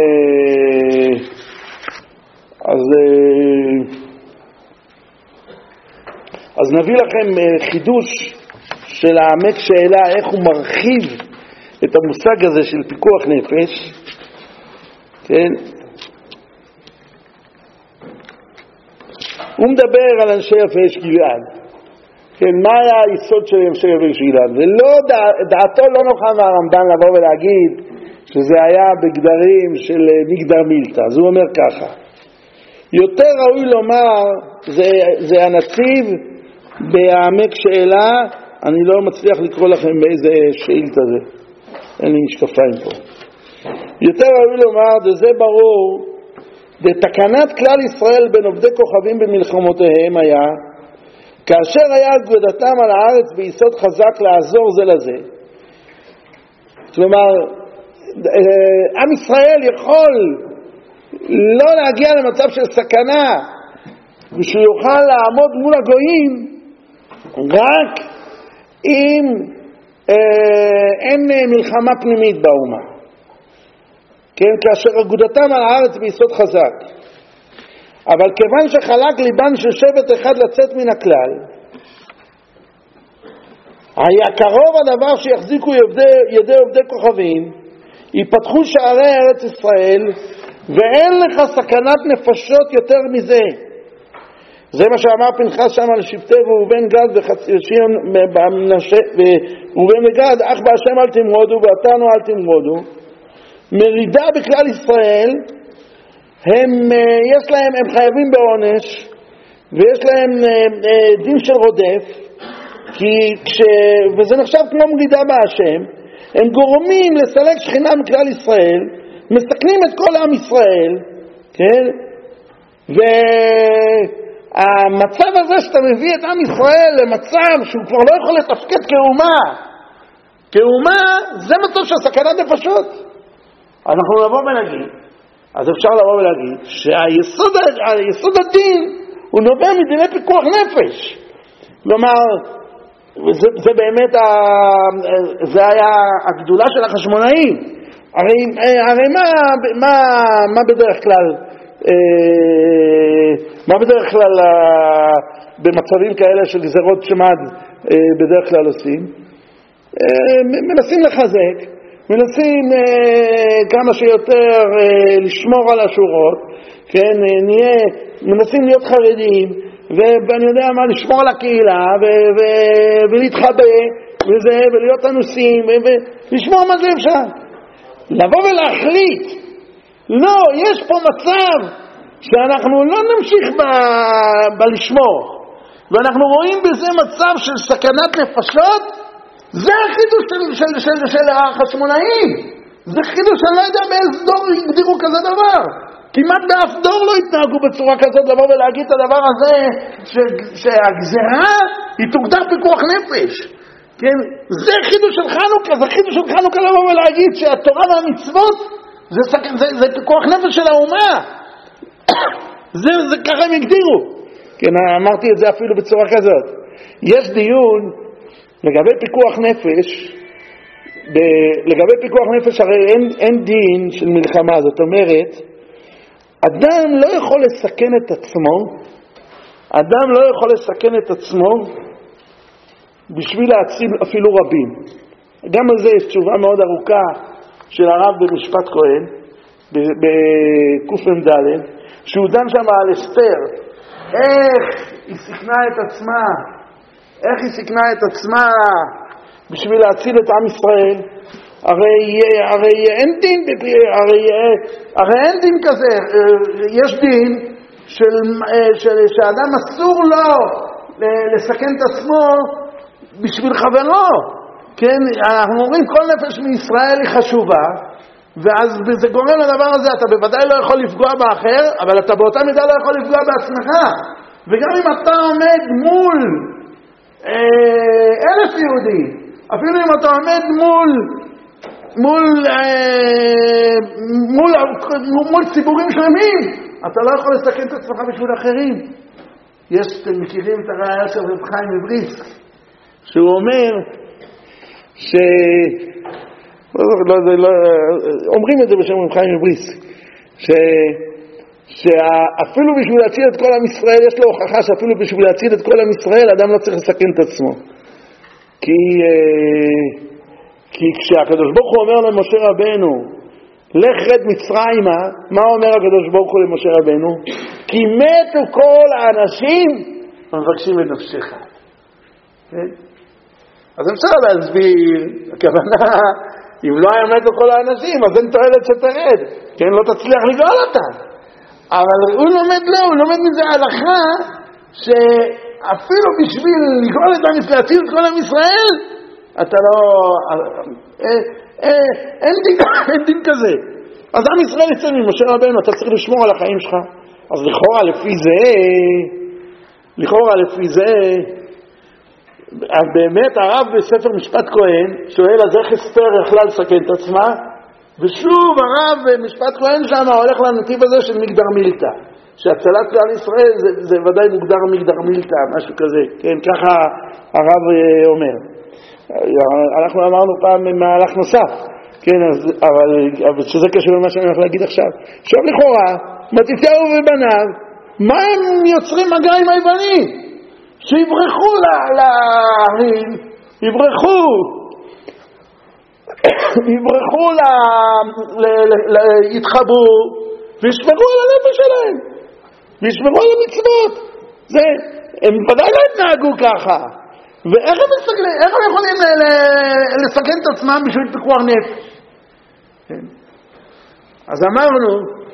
Speaker 1: אז נביא לכם חידוש של העמק שאלה איך הוא מרחיב את המושג הזה של פיקוח נפש. כן, הוא מדבר על אנשי יבש גלעד. כן, מה היה היסוד של אנשי יבש גלעד? ולא דעתו לא נוחה מהרמב"ן לבוא ולהגיד שזה היה בגדרים של מגדר מילתא. אז הוא אומר ככה, יותר ראוי לומר, זה הנציב בעמק שאלה, אני לא מצליח לקרוא לכם באיזה שאילתא זה, אין לי משקפיים פה. יותר ראוי לומר, זה ברור, בתקנת כלל ישראל בין עובדי כוכבים במלחמותיהם היה, כאשר היה גודתם על הארץ ביסוד חזק לעזור זה לזה. כלומר, עם ישראל יכול לא להגיע למצב של סכנה, ושהוא יוכל לעמוד מול הגויים, רק אם אין מלחמה פנימית באומה. כן, כאשר אגודתם על הארץ ביסוד חזק. אבל כיוון שחלק ליבן של שבט אחד לצאת מן הכלל, היה קרוב הדבר שיחזיקו ידי עובדי כוכבים, ייפתחו שערי ארץ ישראל, ואין לך סכנת נפשות יותר מזה. זה מה שאמר פנחס שם על שבטי ואובן גד וחציון ואובן וגד, אך בהשם אל תמרודו ואתנו אל תמרודו. מרידה בכלל ישראל, הם חייבים בעונש, ויש להם דין של רודף, וזה נחשב כמו מרידה בהשם. הם גורמים לסלק שכינה מכלל ישראל, מסכנים את כל עם ישראל, כן? והמצב הזה שאתה מביא את עם ישראל למצב שהוא כבר לא יכול לתפקד כאומה, זה מצב של סכנת נפשות. אנחנו נבוא ונגיד, אז אפשר לבוא ולהגיד שהיסוד הדין הוא נובע מדיני פיקוח נפש. כלומר, זה באמת, זה היה הגדולה של החשמונאים. הרי מה בדרך כלל, במצבים כאלה של גזרות שמד בדרך כלל עושים? מנסים לחזק, מנסים כמה שיותר לשמור על השורות, כן, מנסים להיות חרדים, ואני יודע מה, לשמור על הקהילה, ולהתחבא, ולהיות אנוסים, ולשמור מה זה אפשר. לבוא ולהחליט, לא, יש פה מצב שאנחנו לא נמשיך בלשמור, ואנחנו רואים בזה מצב של סכנת נפשות. זה החידוש של החשמונאים. זה חידוש שאני לא יודע באיזה דור הגדירו כזה דבר. כמעט באף דור לא התנהגו בצורה כזאת לבוא ולהגיד את הדבר הזה שהגזרה היא תוגדר פיקוח נפש. כן? זה חידוש של חנוכה, זה חידוש של חנוכה לבוא ולהגיד שהתורה והמצוות זה פיקוח נפש של האומה. זה ככה הם הגדירו. כן, אמרתי את זה אפילו בצורה כזאת. יש דיון לגבי פיקוח נפש, לגבי פיקוח נפש הרי אין דין של מלחמה, זאת אומרת, אדם לא יכול לסכן את עצמו, בשביל להציל אפילו רבים. גם על זה יש תשובה מאוד ארוכה של הרב במשפט כהן, בק"מ ד', שהוא דן שם על אסתר, איך היא סיכנה את עצמה בשביל להציל את עם ישראל. הרי אין דין כזה. יש דין שאדם אסור לו לסכן את עצמו בשביל חברו. כן, אנחנו אומרים כל נפש מישראל היא חשובה, ואז זה גורם לדבר הזה, אתה בוודאי לא יכול לפגוע באחר, אבל אתה באותה מידה לא יכול לפגוע בעצמך. וגם אם אתה עומד מול 1,000 יהודים, אפילו אם אתה עומד מול ציבורים שלמים, אתה לא יכול לסכן את עצמך בשביל אחרים. אתם מכירים את הראיה של רב חיים מבריסק, שהוא אומר אומרים את זה בשם רב חיים מבריסק, שאפילו בשביל להציל את כל עם ישראל, יש לו הוכחה שאפילו בשביל להציל את כל עם ישראל, אדם לא צריך לסכן את עצמו. כי כשהקדוש ברוך הוא אומר למשה רבנו, לך רד מצרימה, מה אומר הקדוש ברוך הוא למשה רבנו? כי מתו כל האנשים המבקשים את נפשך. אז אפשר להסביר, הכוונה, אם לא היה מתו כל האנשים, אז אין תועלת שתרד, כן, לא תצליח לגאול אותה. אבל הוא לומד מזה הלכה, שאפילו בשביל לגאול את עם ישראל, להציל את כל עם ישראל, אתה לא... אין דין כזה. אז עם ישראל יצא ממשה רבנו, אתה צריך לשמור על החיים שלך. אז לכאורה לפי זה, אז באמת הרב בספר משפט כהן שואל אז איך אסתר יכלה לסכן את עצמה, ושוב הרב במשפט כהן שם הולך לנתיב הזה של מגדר מילתא, שהצלת כלל ישראל זה ודאי מוגדר מגדר מילתא, משהו כזה, כן, ככה הרב אומר. אנחנו אמרנו פעם מהלך נוסף, כן, אבל שזה קשור למה שאני הולך להגיד עכשיו. עכשיו לכאורה, מתתיהו ובניו, מה הם יוצרים מגע עם היוונים? שיברחו להרים, יברחו יתחברו, וישמרו על הנפש שלהם, וישמרו על המצוות. הם ודאי לא התנהגו ככה. ואיך הם יכולים לסכן את עצמם בשביל פיקוח נפש? אז אמרנו,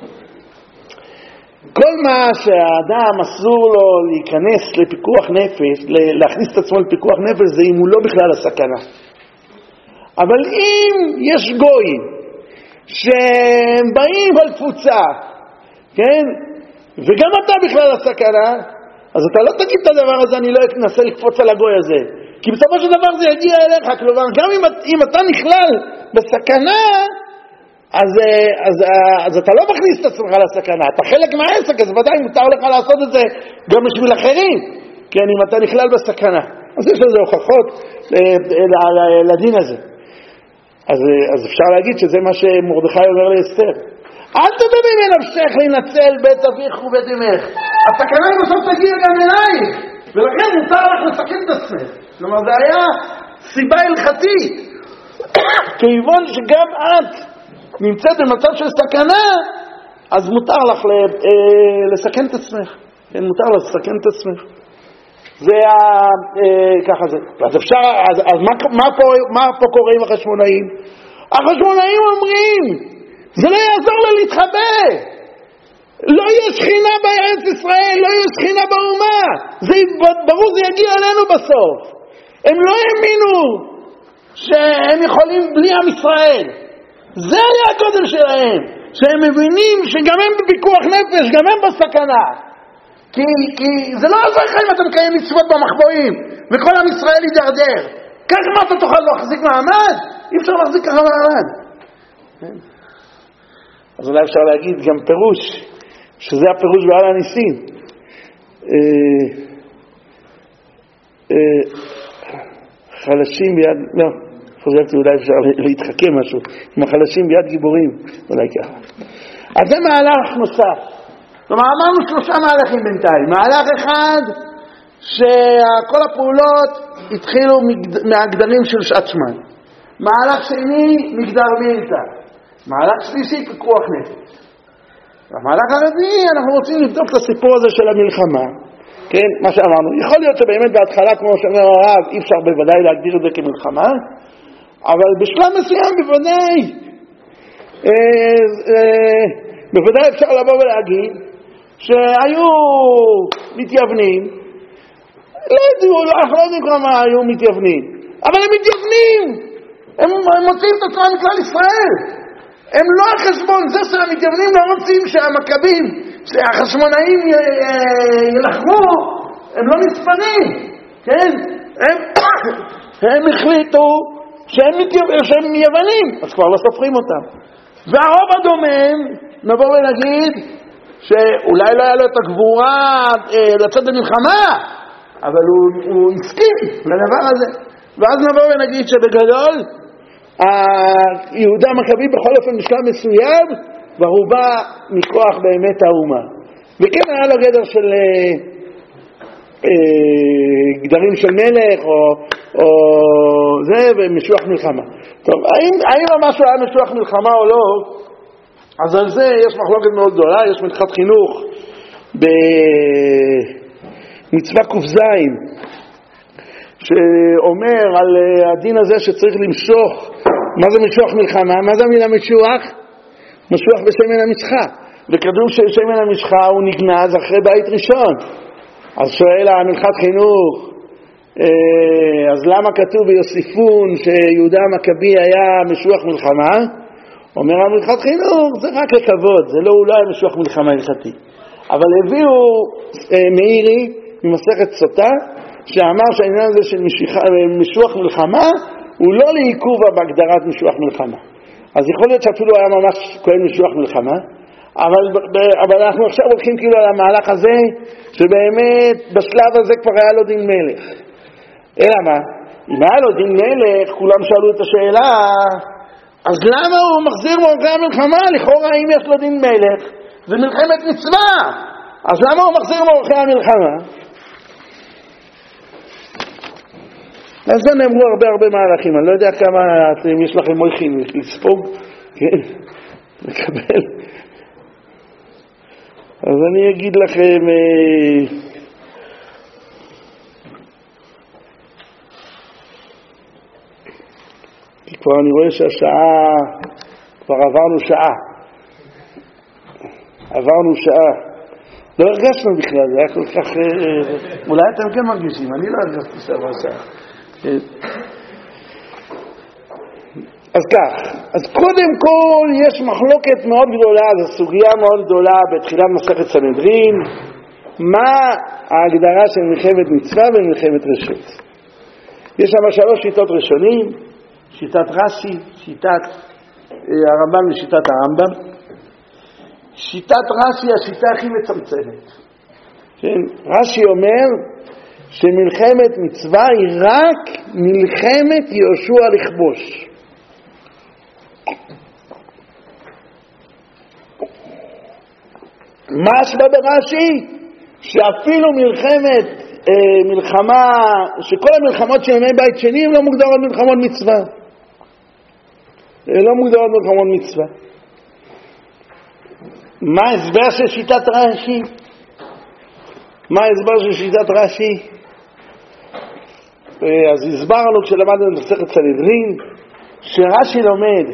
Speaker 1: כל מה שהאדם אסור לו להיכנס לפיקוח נפש, להכניס את עצמו לפיקוח נפש, זה אם הוא לא בכלל הסכנה. אבל אם יש גויים שהם באים על תפוצה, כן? וגם אתה בכלל הסכנה, אז אתה לא תגיד את הדבר הזה, אני לא אנסה לקפוץ על הגוי הזה. כי בסופו של דבר זה יגיע אליך, כלומר, גם אם אתה נכלל בסכנה, אז אתה לא מכניס את עצמך לסכנה, אתה חלק מהעסק, אז ודאי מותר לך לעשות את זה גם בשביל אחרים, כן, אם אתה נכלל בסכנה. אז יש לזה הוכחות לדין הזה. אז אפשר להגיד שזה מה שמרדכי אומר לאסתר. אל תדמי מנפשך להינצל בית אביך ובית אמך. הסכנה היא בסוף תגיע גם אלייך, ולכן מותר לך לסכן את עצמך. כלומר, זה היה סיבה הלכתית. כיוון שגם את נמצאת במצב של סכנה, אז מותר לך לסכן את עצמך. כן, מותר לך לסכן את עצמך. זה ככה זה. אז אפשר, אז מה פה קורה עם החשמונאים? החשמונאים אומרים, זה לא יעזור לה להתחבא. לא יהיה שכינה בארץ ישראל, לא יהיה שכינה באומה. זה ברור, זה יגיע אלינו בסוף. הם לא האמינו שהם יכולים בלי עם ישראל. זה היה הקודם שלהם, שהם מבינים שגם הם בפיקוח נפש, גם הם בסכנה. כי זה לא עזר לך אם אתה מקיים מצוות במחבואים, וכל עם ישראל יידרדר. כך מה אתה תוכל להחזיק מעמד? אי אפשר להחזיק ככה מעמד. אז אולי אפשר להגיד גם פירוש, שזה הפירוש בעל הניסים. חלשים ביד, לא, חוזרתי אולי אפשר להתחכם משהו, עם החלשים ביד גיבורים, אולי ככה. אז זה מהלך נוסף. כלומר, אמרנו 3 מהלכים בינתיים. מהלך אחד, שכל הפעולות התחילו מהגדרים של שעת שמן. מהלך שני, מגדר מילתא. מהלך שלישי, פיקוח נפש. במהלך הרביעי, אנחנו רוצים לבדוק את הסיפור הזה של המלחמה. כן, מה שאמרנו. יכול להיות שבאמת בהתחלה, כמו שאומר הרב, אי אפשר בוודאי להגדיר את זה כמלחמה, אבל בשלב מסוים בוודאי אפשר לבוא ולהגיד שהיו מתייוונים, אנחנו לא יודעים כמה היו מתייוונים, אבל הם מתייוונים, הם מוצאים את עצמם מכלל ישראל, הם לא החשבון, זה שהמתייוונים לא רוצים שהמכבים, שהחשמונאים ילחמו, הם לא נספנים, כן? הם החליטו שהם יוונים, אז כבר לא סופרים אותם. והרוב הדומם, נבוא ונגיד, שאולי לא היה לו את הגבורה לצאת במלחמה, אבל הוא הסכים לדבר הזה. ואז נבוא ונגיד שבגדול, יהודה המכבי בכל אופן בשלב מסוים, והוא בא מכוח באמת האומה. וכן היה לו גדר של גדרים של מלך או זה, ומשוח מלחמה. טוב, האם המשהו היה משוח מלחמה או לא, אז על זה יש מחלוקת מאוד גדולה, יש מלכת חינוך במצווה ק"ז שאומר על הדין הזה שצריך למשוך. מה זה משוח מלחמה? מה זה המילה משוח? משוח בשמן המשחה, וכתוב ששמן המשחה הוא נגנז אחרי בית ראשון. אז שואל המלכת חינוך, אז למה כתוב ביוסיפון שיהודה המכבי היה משוח מלחמה? אומר המלכת חינוך, זה רק לכבוד, זה לא אולי משוח מלחמה הלכתי. אבל הביאו מאירי ממסכת סוטה שאמר שהעניין הזה של משוח מלחמה הוא לא לעיכובה בהגדרת משוח מלחמה. אז יכול להיות שאפילו היה ממש כהן משוח מלחמה, אבל אנחנו עכשיו הולכים כאילו על המהלך הזה שבאמת בשלב הזה כבר היה לו דין מלך. אלא מה? אם היה לו דין מלך, כולם שאלו את השאלה, אז למה הוא מחזיר מאורחי המלחמה? לכאורה אם יש לו דין מלך זה מלחמת מצווה, אז למה הוא מחזיר מאורחי המלחמה? אז זה נאמרו הרבה מהלכים. אני לא יודע כמה יש לכם מויכים לספוג, כן, לקבל. אז אני אגיד לכם, כי כבר אני רואה שהשעה, כבר עברנו שעה. לא הרגשנו בכלל, זה היה כל כך, אולי אתם כן מרגישים, אני לא הרגשתי שעבר שעה. אז כך, אז קודם כל יש מחלוקת מאוד גדולה, זו סוגיה מאוד גדולה בתחילת מסכת סנהדרין, מה ההגדרה של מלחמת מצווה ומלחמת רשות. יש שם 3 שיטות ראשונים, שיטת רש"י, שיטת הרמב"ם ושיטת הרמב"ם. שיטת רש"י השיטה הכי מצמצמת. כן? רש"י אומר שמלחמת מצווה היא רק מלחמת יהושע לכבוש. משמע ברש"י שאפילו מלחמה, שכל המלחמות של ימי בית שני הם לא מוגדרות מלחמות מצווה. לא מוגדרות מלחמות מצווה. מה ההסבר של שיטת רש"י? אז הסברנו כשלמדנו במסכת סנהדרין שרש"י לומד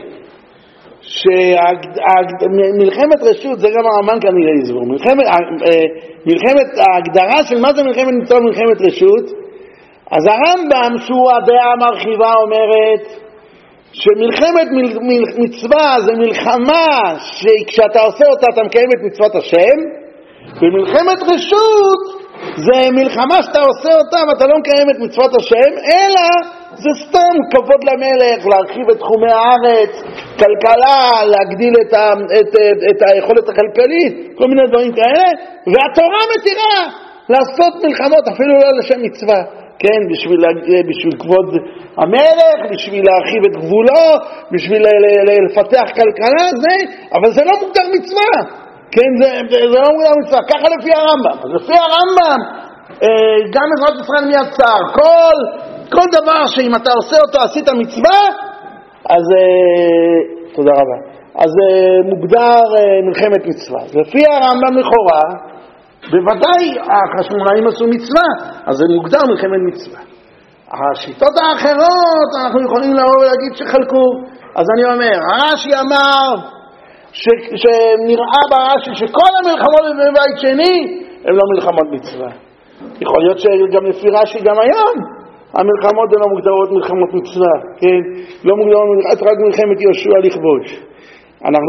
Speaker 1: שמלחמת רשות, זה גם הרמב"ן כנראה יסבור, מלחמת ההגדרה של מה זה מלחמת מצווה ומלחמת רשות. אז הרמב"ם שהוא הדעה המרחיבה אומרת שמלחמת מצווה זה מלחמה שכשאתה עושה אותה אתה מקיים את מצוות השם, ומלחמת רשות זה מלחמה שאתה עושה אותה ואתה לא מקיים את מצוות השם, אלא זה סתם כבוד למלך, להרחיב את תחומי הארץ, כלכלה, להגדיל את היכולת הכלכלית, כל מיני דברים כאלה. והתורה מתירה לעשות מלחמות אפילו לא לשם מצווה, כן, בשביל כבוד המלך, בשביל להרחיב את גבולו, בשביל לפתח כלכלה, אבל זה לא מוגדר מצווה, כן, זה לא מוגדר מצווה, ככה לפי הרמב"ם. אז לפי הרמב"ם גם עזרת ישראל מייצר, כל דבר שאם אתה עושה אותו עשית מצווה, אז תודה רבה, אז מוגדר מלחמת מצווה. לפי הרמב"ם לכאורה בוודאי החשמונאים עשו מצווה, אז זה מוגדר מלחמת מצווה. השיטות האחרות אנחנו יכולים לבוא ולהגיד שחלקו. אז אני אומר, הרש"י אמר שנראה ברש"י שכל המלחמות בבית שני הן לא מלחמות מצווה. יכול להיות שגם לפי רש"י גם היום המלחמות הן לא מוגדרות מלחמות מצווה, כן? לא מוגדרות רק מלחמת יהושע לכבוש. אנחנו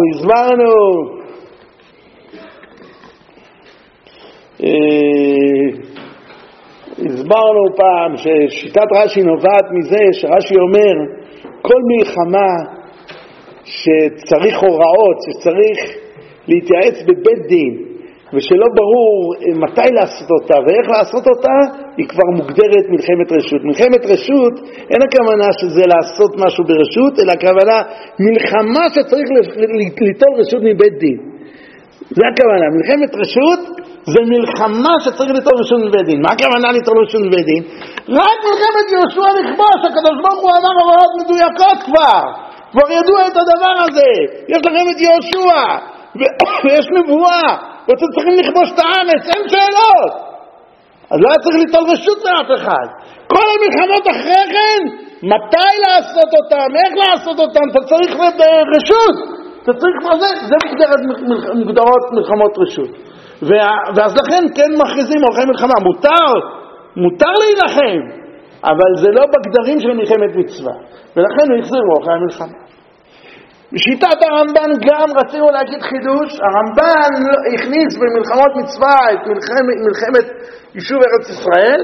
Speaker 1: הסברנו פעם ששיטת רש"י נובעת מזה שרש"י אומר כל מלחמה שצריך הוראות, שצריך להתייעץ בבית דין ושלא ברור מתי לעשות אותה ואיך לעשות אותה, היא כבר מוגדרת מלחמת רשות. מלחמת רשות אין הכוונה שזה לעשות משהו ברשות, אלא הכוונה מלחמה שצריך ליטול רשות מבית דין. זה הכוונה. מלחמת רשות זה מלחמה שצריך ליטול רשות מבית דין. מה הכוונה ליטול רשות מבית דין? רק מלחמת יהושע לכבוש, הקדוש ברוך הוא אמר הוראות מדויקות כבר. כבר ידוע את הדבר הזה, יש לכם את יהושע, ויש נבואה, ואתם צריכים לכבוש את הארץ, אין שאלות. אז לא היה צריך ליטול רשות לאף אחד. כל המלחמות אחרי כן, מתי לעשות אותם, איך לעשות אותם, אתה צריך רשות, אתה צריך לזה, זה מוגדרות מלחמות רשות. ואז לכן כן מכריזים אורחי מלחמה, מותר להילחם, אבל זה לא בגדרים של מלחמת מצווה, ולכן הוא החזיר אורחי המלחמה. בשיטת הרמב"ן גם רצינו להגיד חידוש, הרמב"ן הכניס במלחמות מצווה את מלחמת יישוב ארץ ישראל,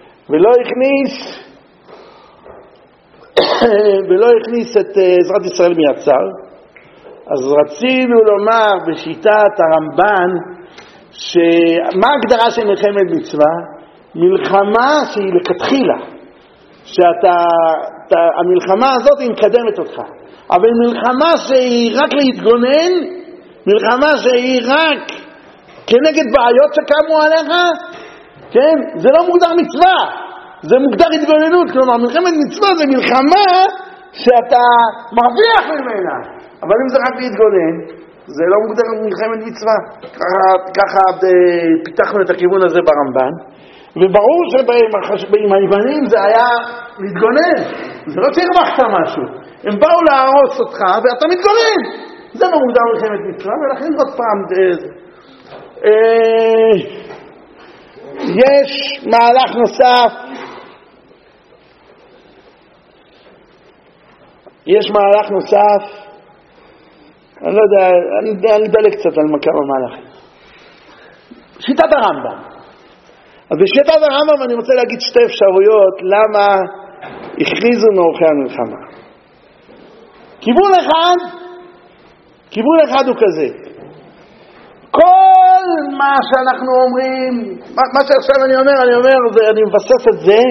Speaker 1: ולא הכניס את עזרת ישראל מיצר. אז רצינו לומר בשיטת הרמב"ן מה ההגדרה של מלחמת מצווה? מלחמה שהיא לכתחילה, המלחמה הזאת היא מקדמת אותך, אבל מלחמה שהיא רק להתגונן, מלחמה שהיא רק כנגד בעיות שקמו עליך, כן? זה לא מוגדר מצווה, זה מוגדר התגוננות. כלומר מלחמת מצווה זה מלחמה שאתה מרוויח ממנה, אבל אם זה רק להתגונן זה לא מוגדר מלחמת מצווה. ככה פיתחנו את הכיוון הזה ברמב"ן, וברור שבעים היוונים זה היה להתגונן, זה לא שהרווחת משהו, הם באו להרוס אותך ואתה מתגונן, זה לא מוגדר מלחמת מצווה. ולכן עוד פעם יש מהלך נוסף, אני לא יודע, אני אדלג קצת על כמה מהלכים. שיטת הרמב"ם. אז בשיטת הרמב"ם אני רוצה להגיד שתי אפשרויות למה הכריזו מאורחי המלחמה. כיוון אחד הוא כזה, כל מה שאנחנו אומרים, מה שעכשיו אני אומר, אני מבסס את זה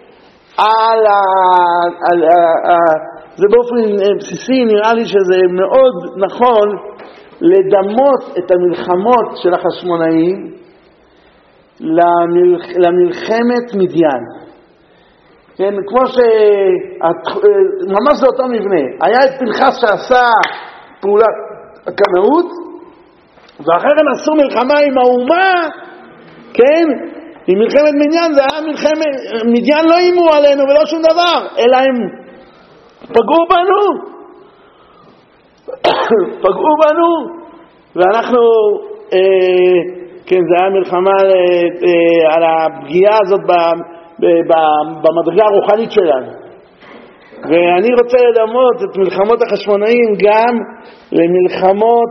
Speaker 1: זה באופן בסיסי, נראה לי שזה מאוד נכון לדמות את המלחמות של החשמונאים למלחמת מדיין. כן, כמו ממש זה אותו מבנה. היה את פנחס שעשה פעולת הקנאות, ואחרי כן עשו מלחמה עם האומה, כן? עם מלחמת מדיין, זה היה מדיין לא אימו עלינו ולא שום דבר, אלא הם פגעו בנו, ואנחנו, כן, זה היה מלחמה על הפגיעה הזאת במדרגה הרוחנית שלנו. ואני רוצה לדמות את מלחמות החשמונאים גם למלחמות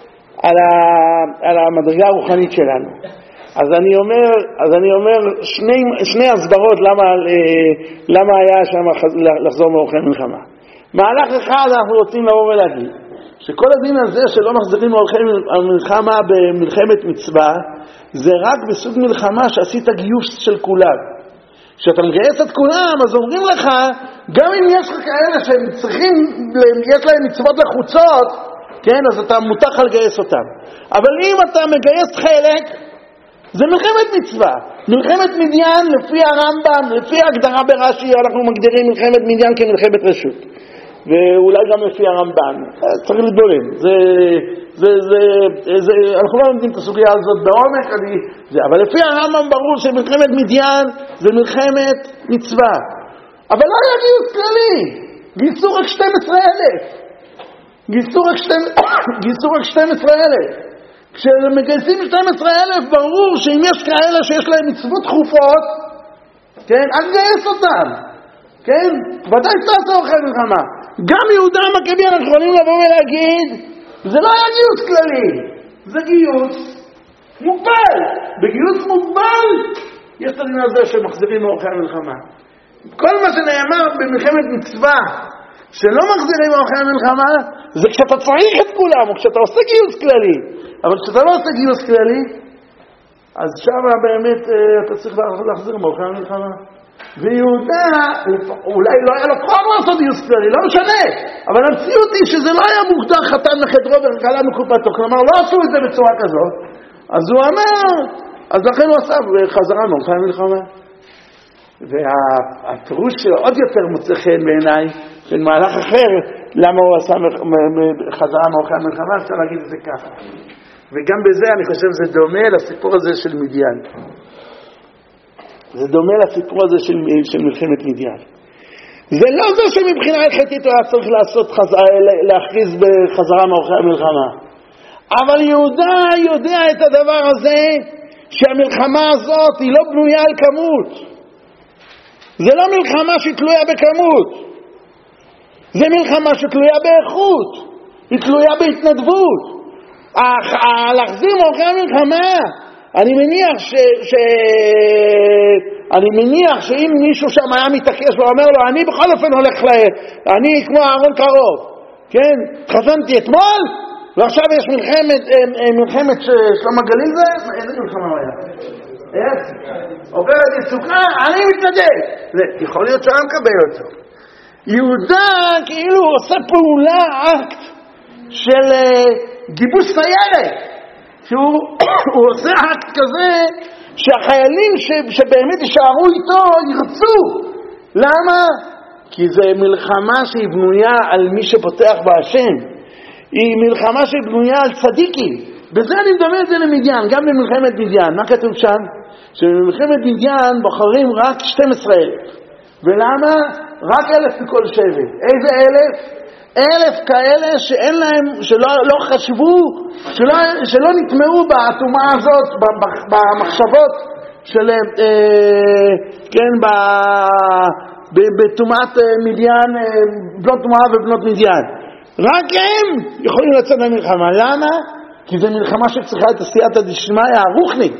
Speaker 1: על המדרגה הרוחנית שלנו. אז אני אומר שני הסברות למה היה שם לחזור מאורחי מלחמה. מהלך אחד אנחנו רוצים לבוא ולהגיד שכל הדין הזה שלא מחזירים מאורחי המלחמה במלחמת מצווה זה רק בסוג מלחמה שעשית גיוס של כולם. כשאתה מגייס את כולם אז אומרים לך, גם אם יש לך כאלה שהם צריכים, יש להם מצוות לחוצות, כן, אז אתה מותח לגייס אותם. אבל אם אתה מגייס חלק, זה מלחמת מצווה. מלחמת מדיין לפי הרמב"ם, לפי ההגדרה ברש"י, אנחנו מגדירים מלחמת מדיין כמלחמת רשות. ואולי גם לפי הרמב"ן. צריך להתבונן. אנחנו לא לומדים את הסוגיה הזאת בעומק, אבל לפי הרמב"ם ברור שמלחמת מדיין זה מלחמת מצווה. אבל לא היה גיוס כללי. גייסו רק 12,000. כשמגייסים 12,000 ברור שאם יש כאלה שיש להם מצוות דחופות, כן, אז גייס אותם, כן, ודאי תעשה אורחי מלחמה. גם יהודה המכבי אנחנו יכולים לבוא ולהגיד זה לא היה גיוס כללי, זה גיוס מוגבל. בגיוס מוגבל יש את הדין הזה שמחזירים אורחי המלחמה. כל מה שנאמר במלחמת מצווה שלא מחזירים אורחי המלחמה זה כשאתה צריך את כולם או כשאתה עושה גיוס כללי. אבל כשאתה לא עושה גיוס כללי, אז שם באמת אתה צריך להחזיר מאורחי המלחמה. ויהודה, אולי לא היה לו כוח לעשות גיוס כללי, לא משנה. אבל המציאות היא שזה לא היה מוגדר חתן מחדרו וכלה מקופתו. כלומר, לא עשו את זה בצורה כזאת. אז הוא אמר, אז לכן הוא עשה חזרה מאורחי המלחמה. והפירוש שעוד יותר מוצא חן בעיניי, של מהלך אחר, למה הוא עשה חזרה מאוחרי המלחמה, אפשר להגיד את זה ככה. וגם בזה אני חושב זה דומה לסיפור הזה של מדיין. זה דומה לסיפור הזה של מלחמת מדיין. זה לא זה שמבחינה הלכתית הוא היה צריך להכריז בחזרה מאוחרי המלחמה. אבל יהודה יודע את הדבר הזה, שהמלחמה הזאת היא לא בנויה על כמות. זה לא מלחמה שתלויה בכמות. זה מלחמה שתלויה באיכות. היא תלויה בהתנדבות. להחזיר מאוחרי המלחמה, אני מניח שאם מישהו שם היה מתעקש ואומר לו, אני בכל אופן הולך אני כמו אהרון קרוב, כן? התחתנתי אתמול, ועכשיו יש מלחמת שלום הגליל, איזה מלחמה הוא היה? עוברת יצוקה, אני מתנדב. יכול להיות שאני מקבל אותו. יהודה כאילו עושה פעולה, אקט של גיבוש סיירת, שהוא עושה אקט כזה שהחיילים שבאמת יישארו איתו ירצו. למה? כי זה מלחמה שהיא בנויה על מי שפותח בהשם, היא מלחמה שהיא בנויה על צדיקים. בזה אני מדמה את זה למדיין, גם במלחמת מדיין. מה כתוב שם? שבמלחמת מדיין בוחרים רק 12,000. ולמה? רק 1,000 מכל שבט. איזה 1,000? 1,000 כאלה שאין להם, שלא חשבו, שלא נטמעו בתומה הזאת, במחשבות של, כן, בתומת מדיין, בנות תומה ובנות מדיין. רק הם יכולים לצאת למלחמה. למה? כי זו מלחמה שצריכה את הסייעתא דשמיא הרוחנית.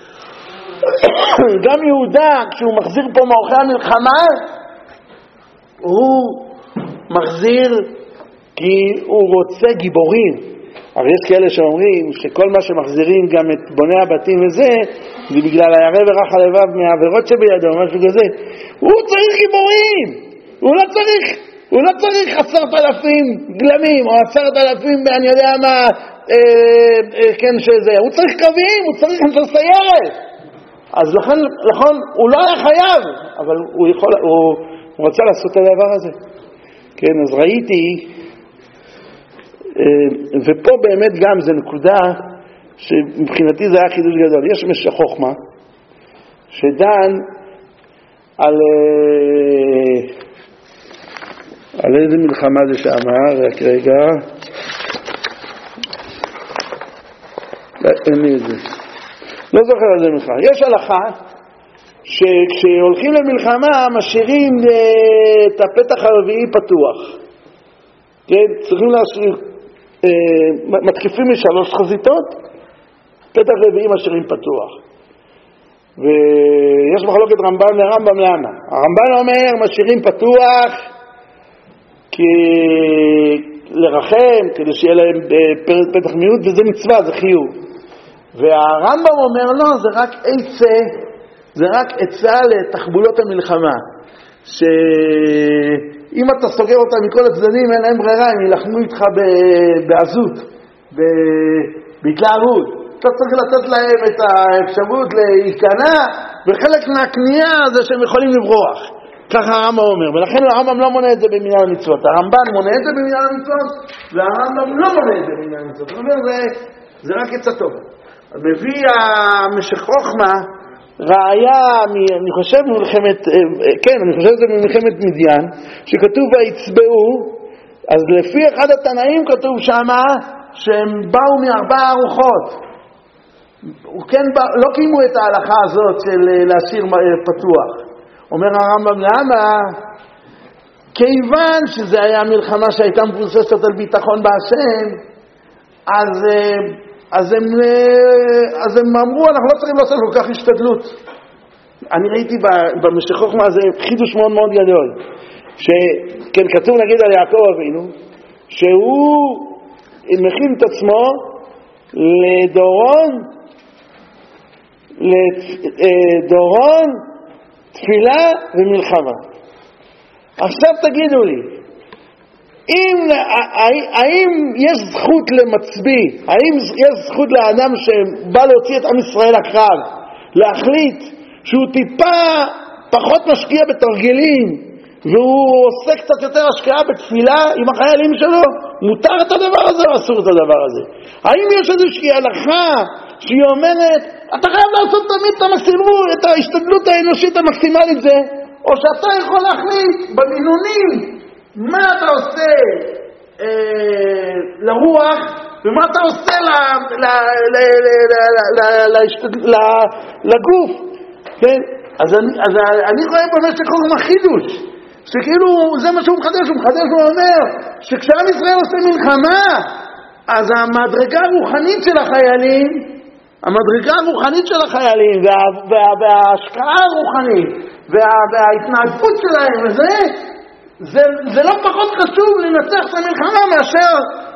Speaker 1: גם יהודה, כשהוא מחזיר פה מאוחרי המלחמה, הוא מחזיר כי הוא רוצה גיבורים. אבל יש כאלה שאומרים שכל מה שמחזירים גם את בוני הבתים וזה, זה בגלל הירא ורך הלבב מהעבירות שבידו, משהו כזה. הוא צריך גיבורים. הוא לא צריך 10,000 גלמים או 10,000 אני יודע מה, כן שזה. הוא צריך קווים, הוא צריך סיירת. אז לכן הוא לא היה חייב, אבל הוא רוצה לעשות את הדבר הזה. כן, אז ראיתי, ופה באמת גם זה נקודה שמבחינתי זה היה חידוש גדול. יש משך חוכמה שדן על איזה מלחמה זה שאמר, רק רגע, אין לי את זה, לא זוכר על זה מלחמה. יש הלכה שכשהולכים למלחמה משאירים את הפתח הרביעי פתוח, כן? צריכים להשאיר, מתקיפים משלוש חזיתות, פתח רביעי משאירים פתוח. ויש מחלוקת רמב"ם לרמב"ם למה. הרמב"ם אומר משאירים פתוח כי לרחם, כדי שיהיה להם פתח מיעוט, וזה מצווה, זה חיוב. והרמב"ם אומר לא, זה רק עצה לתחבולות המלחמה, שאם אתה סוגר אותם מכל הצדדים אין להם ברירה, הם ילחמו איתך בעזות, בהתלהבות. אתה צריך לתת להם את האפשרות להיכנע, וחלק מהקנייה זה שהם יכולים לברוח. ככה הרמב"ם אומר, ולכן הרמב"ם לא מונה את זה במניין המצוות. הרמב"ן מונה את זה במניין המצוות, והרמב"ם לא מונה את זה במניין המצוות. זאת אומרת, זה רק עצה טובה. מביא המשך חוכמה ראיה, אני חושב זה ממלחמת מדיין, שכתוב ויצבעו, אז לפי אחד התנאים כתוב שמה שהם באו מ4 ארוחות. כן, לא קיימו את ההלכה הזאת של להשאיר פתוח. אומר הרמב"ם למה? כיוון שזה היה מלחמה שהייתה מבוססת על ביטחון בהשם, אז הם אמרו אנחנו לא צריכים לעשות כל כך השתדלות. אני ראיתי במשך חוכמה הזה חידוש מאוד מאוד גדול, שכן כתוב נגיד על יעקב אבינו שהוא מכין את עצמו לדורון תפילה ומלחמה. עכשיו תגידו לי, האם יש זכות למצביא, האם יש זכות לאדם שבא להוציא את עם ישראל לקרב להחליט שהוא טיפה פחות משקיע בתרגילים והוא עושה קצת יותר השקעה בתפילה עם החיילים שלו, מותר את הדבר הזה או אסור את הדבר הזה? האם יש איזושהי הלכה שהיא אומרת, אתה חייב לעשות תמיד את ההשתדלות האנושית המקסימלית זה, או שאתה יכול להחליט במינונים מה אתה עושה לרוח ומה אתה עושה לגוף, כן? אז אני רואה במשך כל החידוש, שכאילו זה מה שהוא מחדש, הוא אומר שכשעם ישראל עושה מלחמה, אז המדרגה הרוחנית של החיילים, וההשקעה הרוחנית וההתנהגות שלהם וזה, זה לא פחות חשוב לנצח את המלחמה מאשר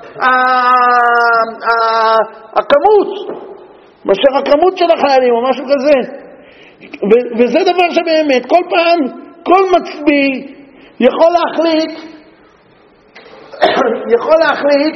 Speaker 1: הכמות של החיילים או משהו כזה. וזה דבר שבאמת כל פעם כל מצביא יכול להחליט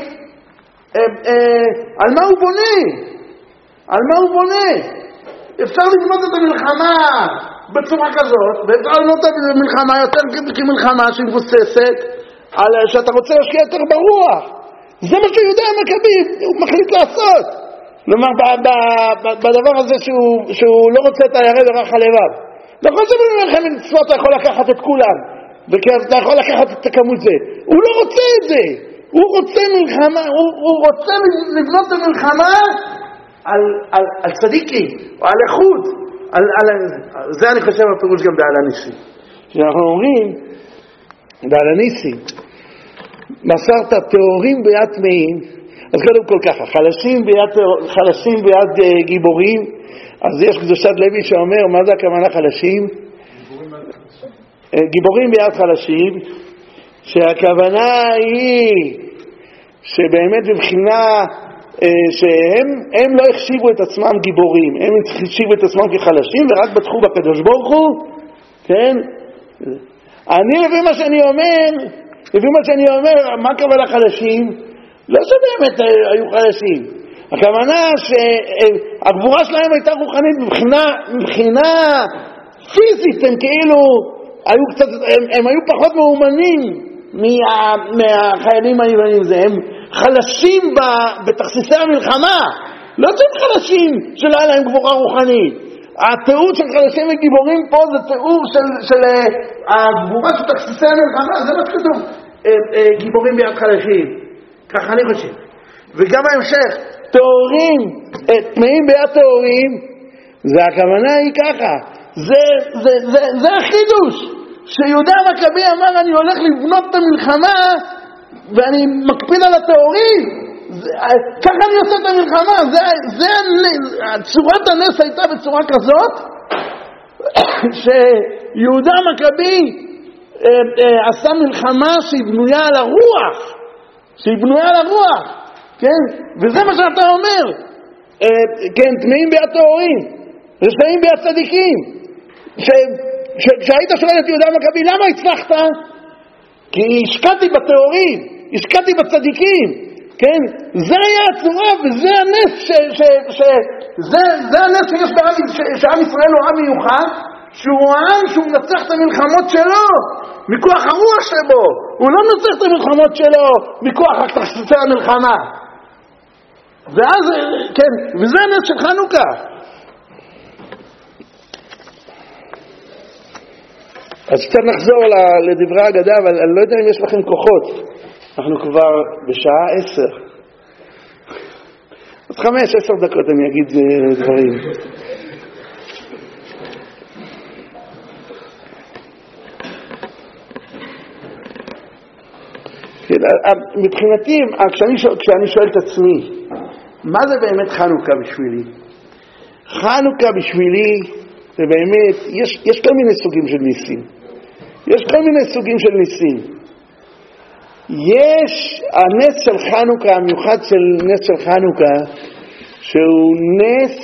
Speaker 1: על מה הוא בונה. אפשר לבנות את המלחמה בצורה כזאת, ואפשר לבנות את המלחמה יותר כמלחמה שהיא מבוססת על שאתה רוצה להשקיע יותר ברוח. זה מה שיהודה המכבי הוא מחליט לעשות. כלומר, בדבר הזה שהוא לא רוצה את הירד ורח הלבב. נכון שבמלחמת מצוות אתה יכול לקחת את כולם, ואתה יכול לקחת את הכמות זה. הוא לא רוצה את זה. הוא רוצה מלחמה, הוא רוצה לבנות את המלחמה על צדיקי, או על איכות. זה אני חושב הפירוש גם בעל הניסי. כשאנחנו אומרים, בעל הניסי, מסרת טהורים ביד טמאים, אז קודם כל ככה, חלשים ביד גיבורים. אז יש קדושת לוי שאומר, מה זה הכוונה חלשים? גיבורים ביד חלשים, שהכוונה היא שבאמת בבחינה שהם לא החשיבו את עצמם גיבורים, הם החשיבו את עצמם כחלשים ורק בטחו בקדוש ברוך הוא, כן? אני לפי מה שאני אומר, מה הכוונה חלשים? לא שבאמת היו חלשים, הכוונה שהגבורה שלהם הייתה רוחנית מבחינה פיזית, הם כאילו הם היו פחות מאומנים מהחיילים היוונים, הם חלשים בתכסיסי המלחמה, לא שהם חלשים שלא היה להם גבורה רוחנית. התיאור של חלשים וגיבורים פה זה תיאור של הגבורה של תכסיסי המלחמה, זה מה שכתוב, גיבורים ביד חלשים, ככה אני חושב. וגם ההמשך, טמאים ביד טהורים, זה הכוונה היא ככה, זה החידוש שיהודה המכבי אמר, אני הולך לבנות את המלחמה ואני מקפיד על הטהורים, ככה אני עושה את המלחמה. צורת הנס הייתה בצורה כזאת שיהודה המכבי עשה מלחמה שהיא בנויה על הרוח, כן? וזה מה שאתה אומר, כן, טמאים ביד טהורים, רשעים ביד צדיקים. כשהיית שואל את יהודה המכבי למה הצלחת? כי השקעתי בטהורים, השקעתי בצדיקים, כן? זה היה הצורה וזה הנס זה הנס שיש שעם ישראל הוא עם מיוחד, שהוא עם שהוא מנצח את המלחמות שלו מכוח הרוח שבו, הוא לא מנצח את המלחמות שלו מכוח תכסיסי המלחמה. ואז, כן, וזה הנס של חנוכה. אז קצת נחזור לדברי ההגדה, אבל אני לא יודע אם יש לכם כוחות. אנחנו כבר בשעה 10. אז 5-10 דקות אני אגיד דברים. מבחינתי, כשאני שואל את עצמי, מה זה באמת חנוכה בשבילי? חנוכה בשבילי זה באמת, יש כל מיני סוגים של ניסים. יש הנס של חנוכה, המיוחד של נס של חנוכה, שהוא נס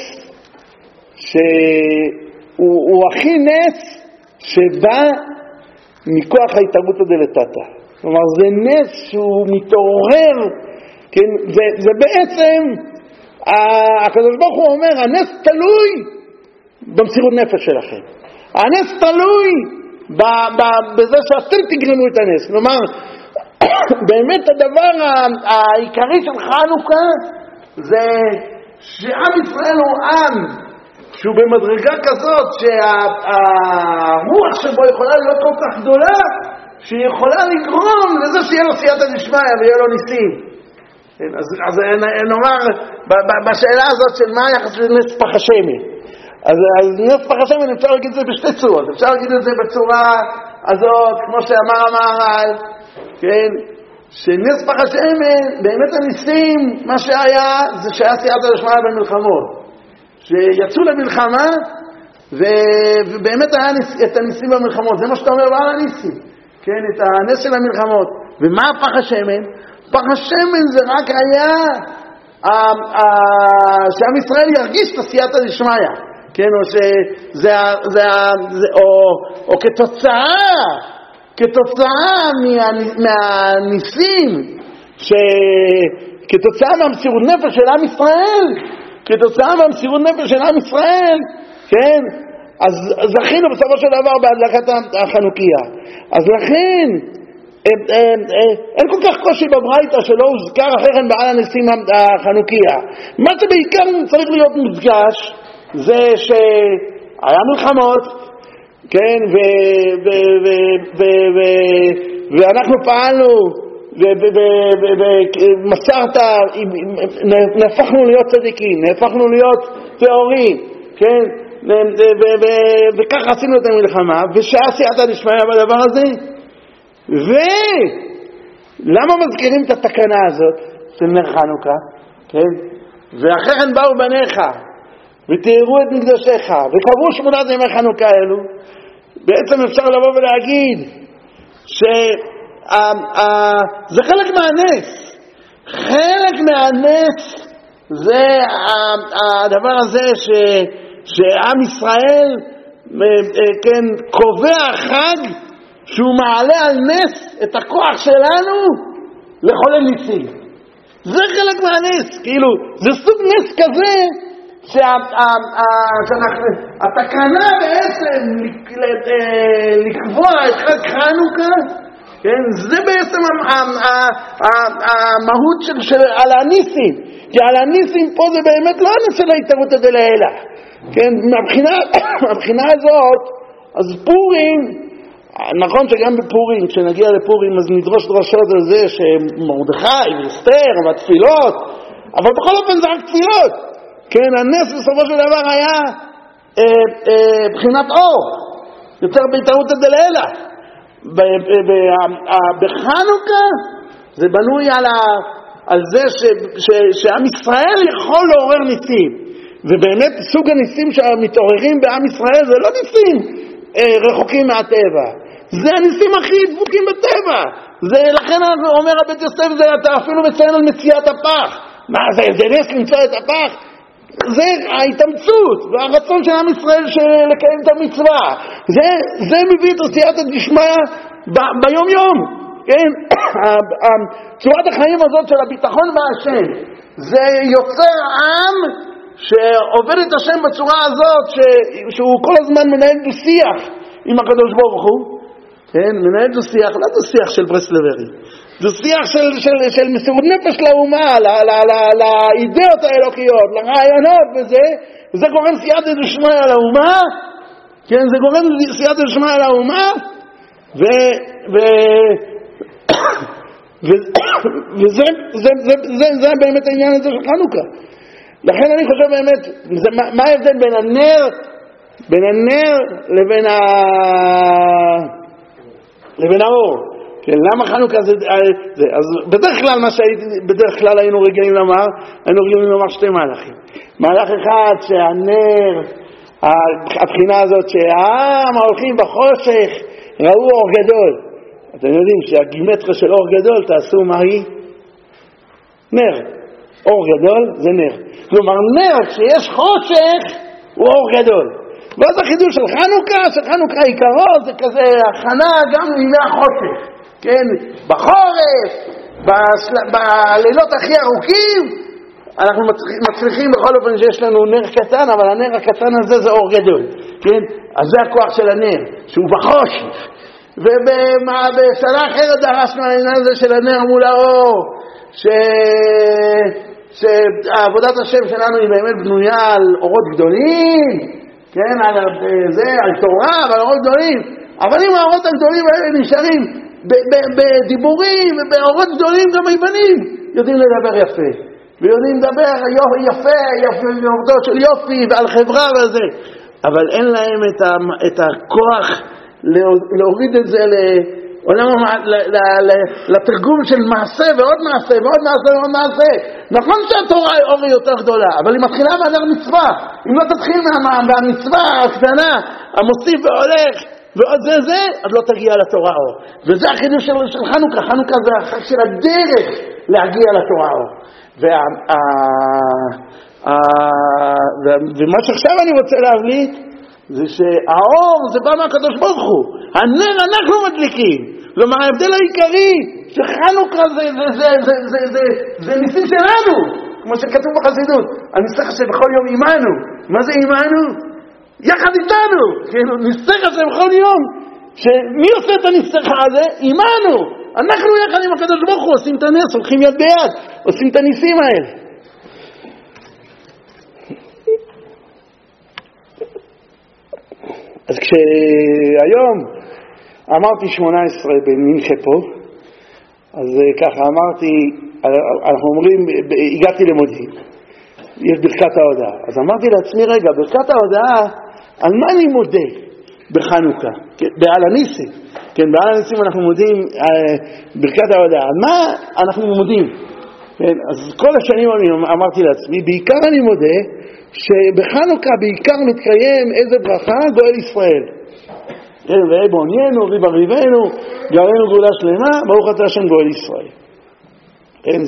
Speaker 1: שהוא הכי נס שבא מכוח ההתערותא דלתתא. כלומר, זה נס שהוא מתעורר, כן? זה בעצם, הקדוש ברוך הוא אומר, הנס תלוי במסירות נפש שלכם. הנס תלוי בזה שאתם תגרמו את הנס. כלומר, באמת הדבר העיקרי של חנוכה זה שעם ישראל הוא עם שהוא במדרגה כזאת שהרוח שבו יכולה להיות כל כך גדולה שהיא יכולה לגרום לזה שיהיה לו סייעתא דשמיא ויהיה לו ניסים. אז נאמר בשאלה הזאת של מה היחס לנס פח השמן, אז נס פח השמן אפשר להגיד את זה בשתי צורות. אפשר להגיד את זה בצורה הזאת כמו שאמר המהר"ל, כן, שנס פח השמן באמת הניסים מה שהיה זה שהיה סייעתא דשמיא במלחמות, שיצאו למלחמה ובאמת היה את הניסים במלחמות. זה מה שאתה אומר בעל הניסים, כן, את הנס של המלחמות. ומה פח השמן? פח השמן זה רק היה שעם ישראל ירגיש את הסייעתא דשמיא, כן, או כתוצאה מהניסים, כתוצאה מהמסירות נפש של עם ישראל, כן, אז זכינו בסופו של דבר בהדלקת החנוכיה. אז לכן אין כל כך קושי בברייתא שלא הוזכר אחרי כן בעל הניסים החנוכיה. מה שבעיקר צריך להיות מודגש זה שהיה מלחמות, כן, ואנחנו פעלנו ומסרת, נהפכנו להיות צדיקים, נהפכנו להיות טהורים, כן, וכך עשינו את המלחמה, ושעה סייעתא דשמיא בדבר הזה. ולמה מזכירים את התקנה הזאת של נר חנוכה, כן? ואחרי כן באו בניך ותארו את מקדשך וקבעו 8 ימי חנוכה האלו. בעצם אפשר לבוא ולהגיד שזה חלק מהנס. חלק מהנס זה הדבר הזה שעם ישראל, כן, קובע חג שהוא מעלה על נס את הכוח שלנו לחולל ניסים. זה חלק מהנס, כאילו זה סוג נס כזה שהתקנה בעצם לקבוע את חג חנוכה, כן, זה בעצם המהות של על הניסים. כי על הניסים פה זה באמת לא הנס של ההתערותא דלעילא, כן, מהבחינה הזאת. אז פורים, נכון שגם בפורים, כשנגיע לפורים אז נדרוש דרשות על זה שמרדכי ואסתר והתפילות, אבל בכל אופן זה רק תפילות, כן, הנס בסופו של דבר היה בחינת אור, יותר בהתערותא דלעילא. בחנוכה זה בנוי על זה שעם ישראל יכול לעורר ניסים, ובאמת סוג הניסים שמתעוררים בעם ישראל זה לא ניסים רחוקים מהטבע, זה הניסים הכי דבוקים בטבע. זה לכן אומר הבית יוסף, זה אתה אפילו מציין על מציאת הפח. מה זה נס למצוא את הפח? זה ההתאמצות והרצון של עם ישראל לקיים את המצווה. זה מביא את סייעתא דשמיא ביום יום, כן? צורת החיים הזאת של הביטחון בהשם, זה יוצר עם שעובד את השם בצורה הזאת שהוא כל הזמן מנהל דו-שיח עם הקדוש ברוך הוא, כן? מנהל דו-שיח, לא דו-שיח של ברסלברי, דו-שיח של מסירות נפש לאומה, לאידאות האלוקיות, לרעיונות וזה גורם סייעתא דשמיא לאומה, כן? זה גורם סייעתא דשמיא לאומה, וזה באמת העניין הזה של חנוכה. לכן אני חושב באמת, מה ההבדל בין הנר לבין האור? כן, למה חנוכה זה? אז בדרך כלל היינו רגילים לומר שתי מהלכים. מהלך אחד שהנר, הבחינה הזאת שהעם ההולכים בחושך ראו אור גדול. אתם יודעים שהגימטריה של אור גדול, תעשו מה היא? נר. אור גדול זה נר. כלומר נר כשיש חושך הוא אור גדול. ואז החידוש של חנוכה עיקרו זה כזה הכנה גם לימי החושך, כן? בחורף, בלילות הכי ארוכים, אנחנו מצליחים בכל אופן שיש לנו נר קטן, אבל הנר הקטן הזה זה אור גדול, כן? אז זה הכוח של הנר, שהוא בחושך. ובשנה אחרת דרשנו על העניין הזה של הנר מול האור, שעבודת השם שלנו היא באמת בנויה על אורות גדולים, כן? על תורה ועל אורות גדולים, אבל אם האורות הגדולים האלה נשארים בדיבורים ובאורות גדולים, גם היוונים יודעים לדבר יפה, ויודעים לדבר יפה בעובדות של יופי ועל חברה וזה, אבל אין להם את הכוח להוריד את זה לתרגום של מעשה ועוד מעשה ועוד מעשה ועוד מעשה. נכון שהתורה היא אור יותר גדולה, אבל היא מתחילה מהנר מצווה. אם לא תתחיל מהמצווה הקטנה המוסיף והולך ועוד זה, אז לא תגיע לתורה אור. וזה החידוש של חנוכה. חנוכה זה החג של הדרך להגיע לתורה אור. ומה שעכשיו אני רוצה להבליט זה שהאור זה בא מהקדוש ברוך הוא, הנר אנחנו מדליקים. כלומר ההבדל העיקרי שחנוכה זה ניסים שלנו, כמו שכתוב בחסידות, הניסח שבכל יום אימנו. מה זה אימנו? יחד איתנו, כאילו ניסח שבכל יום, שמי עושה את הניסח הזה? אימנו. אנחנו יחד עם הקדוש ברוך הוא עושים את הנס, הולכים יד ביד, עושים את הניסים האלה. אז כשהיום אמרתי 18 במנחה פה, אז ככה אמרתי, אנחנו אומרים, הגעתי למודיעין, יש ברכת ההודעה. אז אמרתי לעצמי, רגע, ברכת ההודעה, על מה אני מודה בחנוכה? בעל הניסים. כן, בעל הניסים אנחנו מודים ברכת ההודעה. על מה אנחנו מודים? כן, אז כל השנים אמרתי לעצמי, בעיקר אני מודה, שבחנוכה בעיקר מתקיים איזה ברכה? גואל ישראל. כן, ואי בעוניינו, ריבה ריבנו, גרנו גאולה שלמה, ברוך אתה השם גואל ישראל. כן,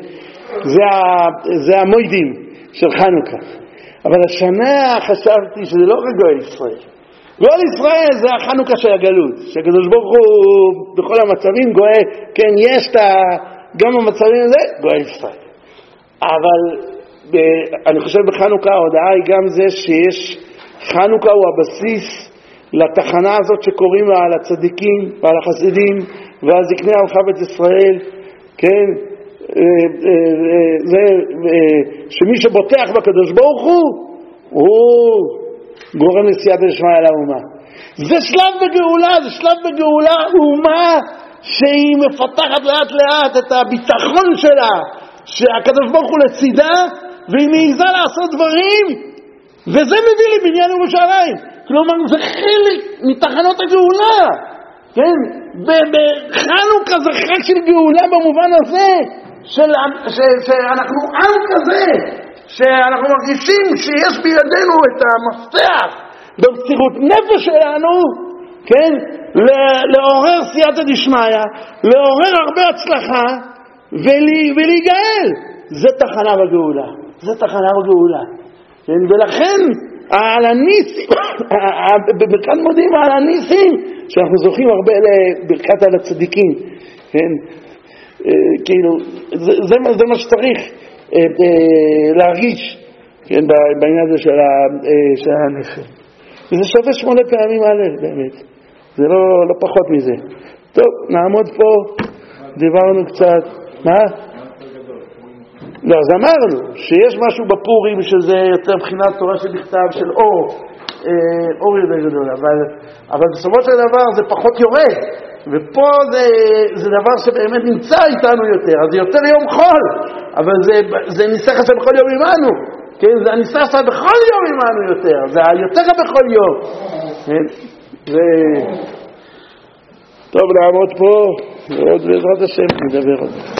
Speaker 1: זה המוידים של חנוכה. אבל השנה חשבתי שזה לא רק גואל ישראל. גואל ישראל זה החנוכה של הגלות, שהקדוש ברוך הוא בכל המצבים גואל, כן, יש גם במצבים הזה, גואל ישראל. אבל אני חושב בחנוכה ההודעה היא גם זה שיש, חנוכה הוא הבסיס לתחנה הזאת שקוראים לה על הצדיקים ועל החסידים ועל זקני עמך בית ישראל, כן? זה שמי שבוטח בקדוש ברוך הוא גורם לסייעתא דשמיא לאומה. זה שלב בגאולה, זה שלב בגאולה, אומה שהיא מפתחת לאט לאט את הביטחון שלה שהקדוש ברוך הוא לצידה, והיא מעיזה לעשות דברים, וזה מביא לבניין ירושלים. כלומר זה חלק מתחנות הגאולה, כן? בחנוכה זה חג של גאולה במובן הזה שאנחנו עם כזה, שאנחנו מרגישים שיש בידינו את המפתח במסירות נפש שלנו, כן? לעורר סייעתא דשמיא, לעורר הרבה הצלחה ולהיגאל. זה תחנה בגאולה, זה תחנה בגאולה, כן? ולכן על הניסים, בברכת מודים על הניסים, שאנחנו זוכים הרבה לברכת על הצדיקים, כן? כאילו, זה מה שצריך להרגיש, כן? בעניין הזה של הניסים. וזה שווה 8 פעמים הלל, באמת. זה לא פחות מזה. טוב, נעמוד פה, דיברנו קצת. מה? לא, אז אמרנו שיש משהו בפורים שזה יותר מבחינת תורה שבכתב של אור יותר גדול, אבל בסופו של דבר זה פחות יורד, ופה זה דבר שבאמת נמצא איתנו יותר, אז זה יותר יום חול, אבל זה ניסח עשה בכל יום עמנו, כן? זה הניסח עשה בכל יום עמנו יותר, זה היותר בכל יום, כן? טוב, נעמוד פה, ועוד בעזרת השם נדבר עוד.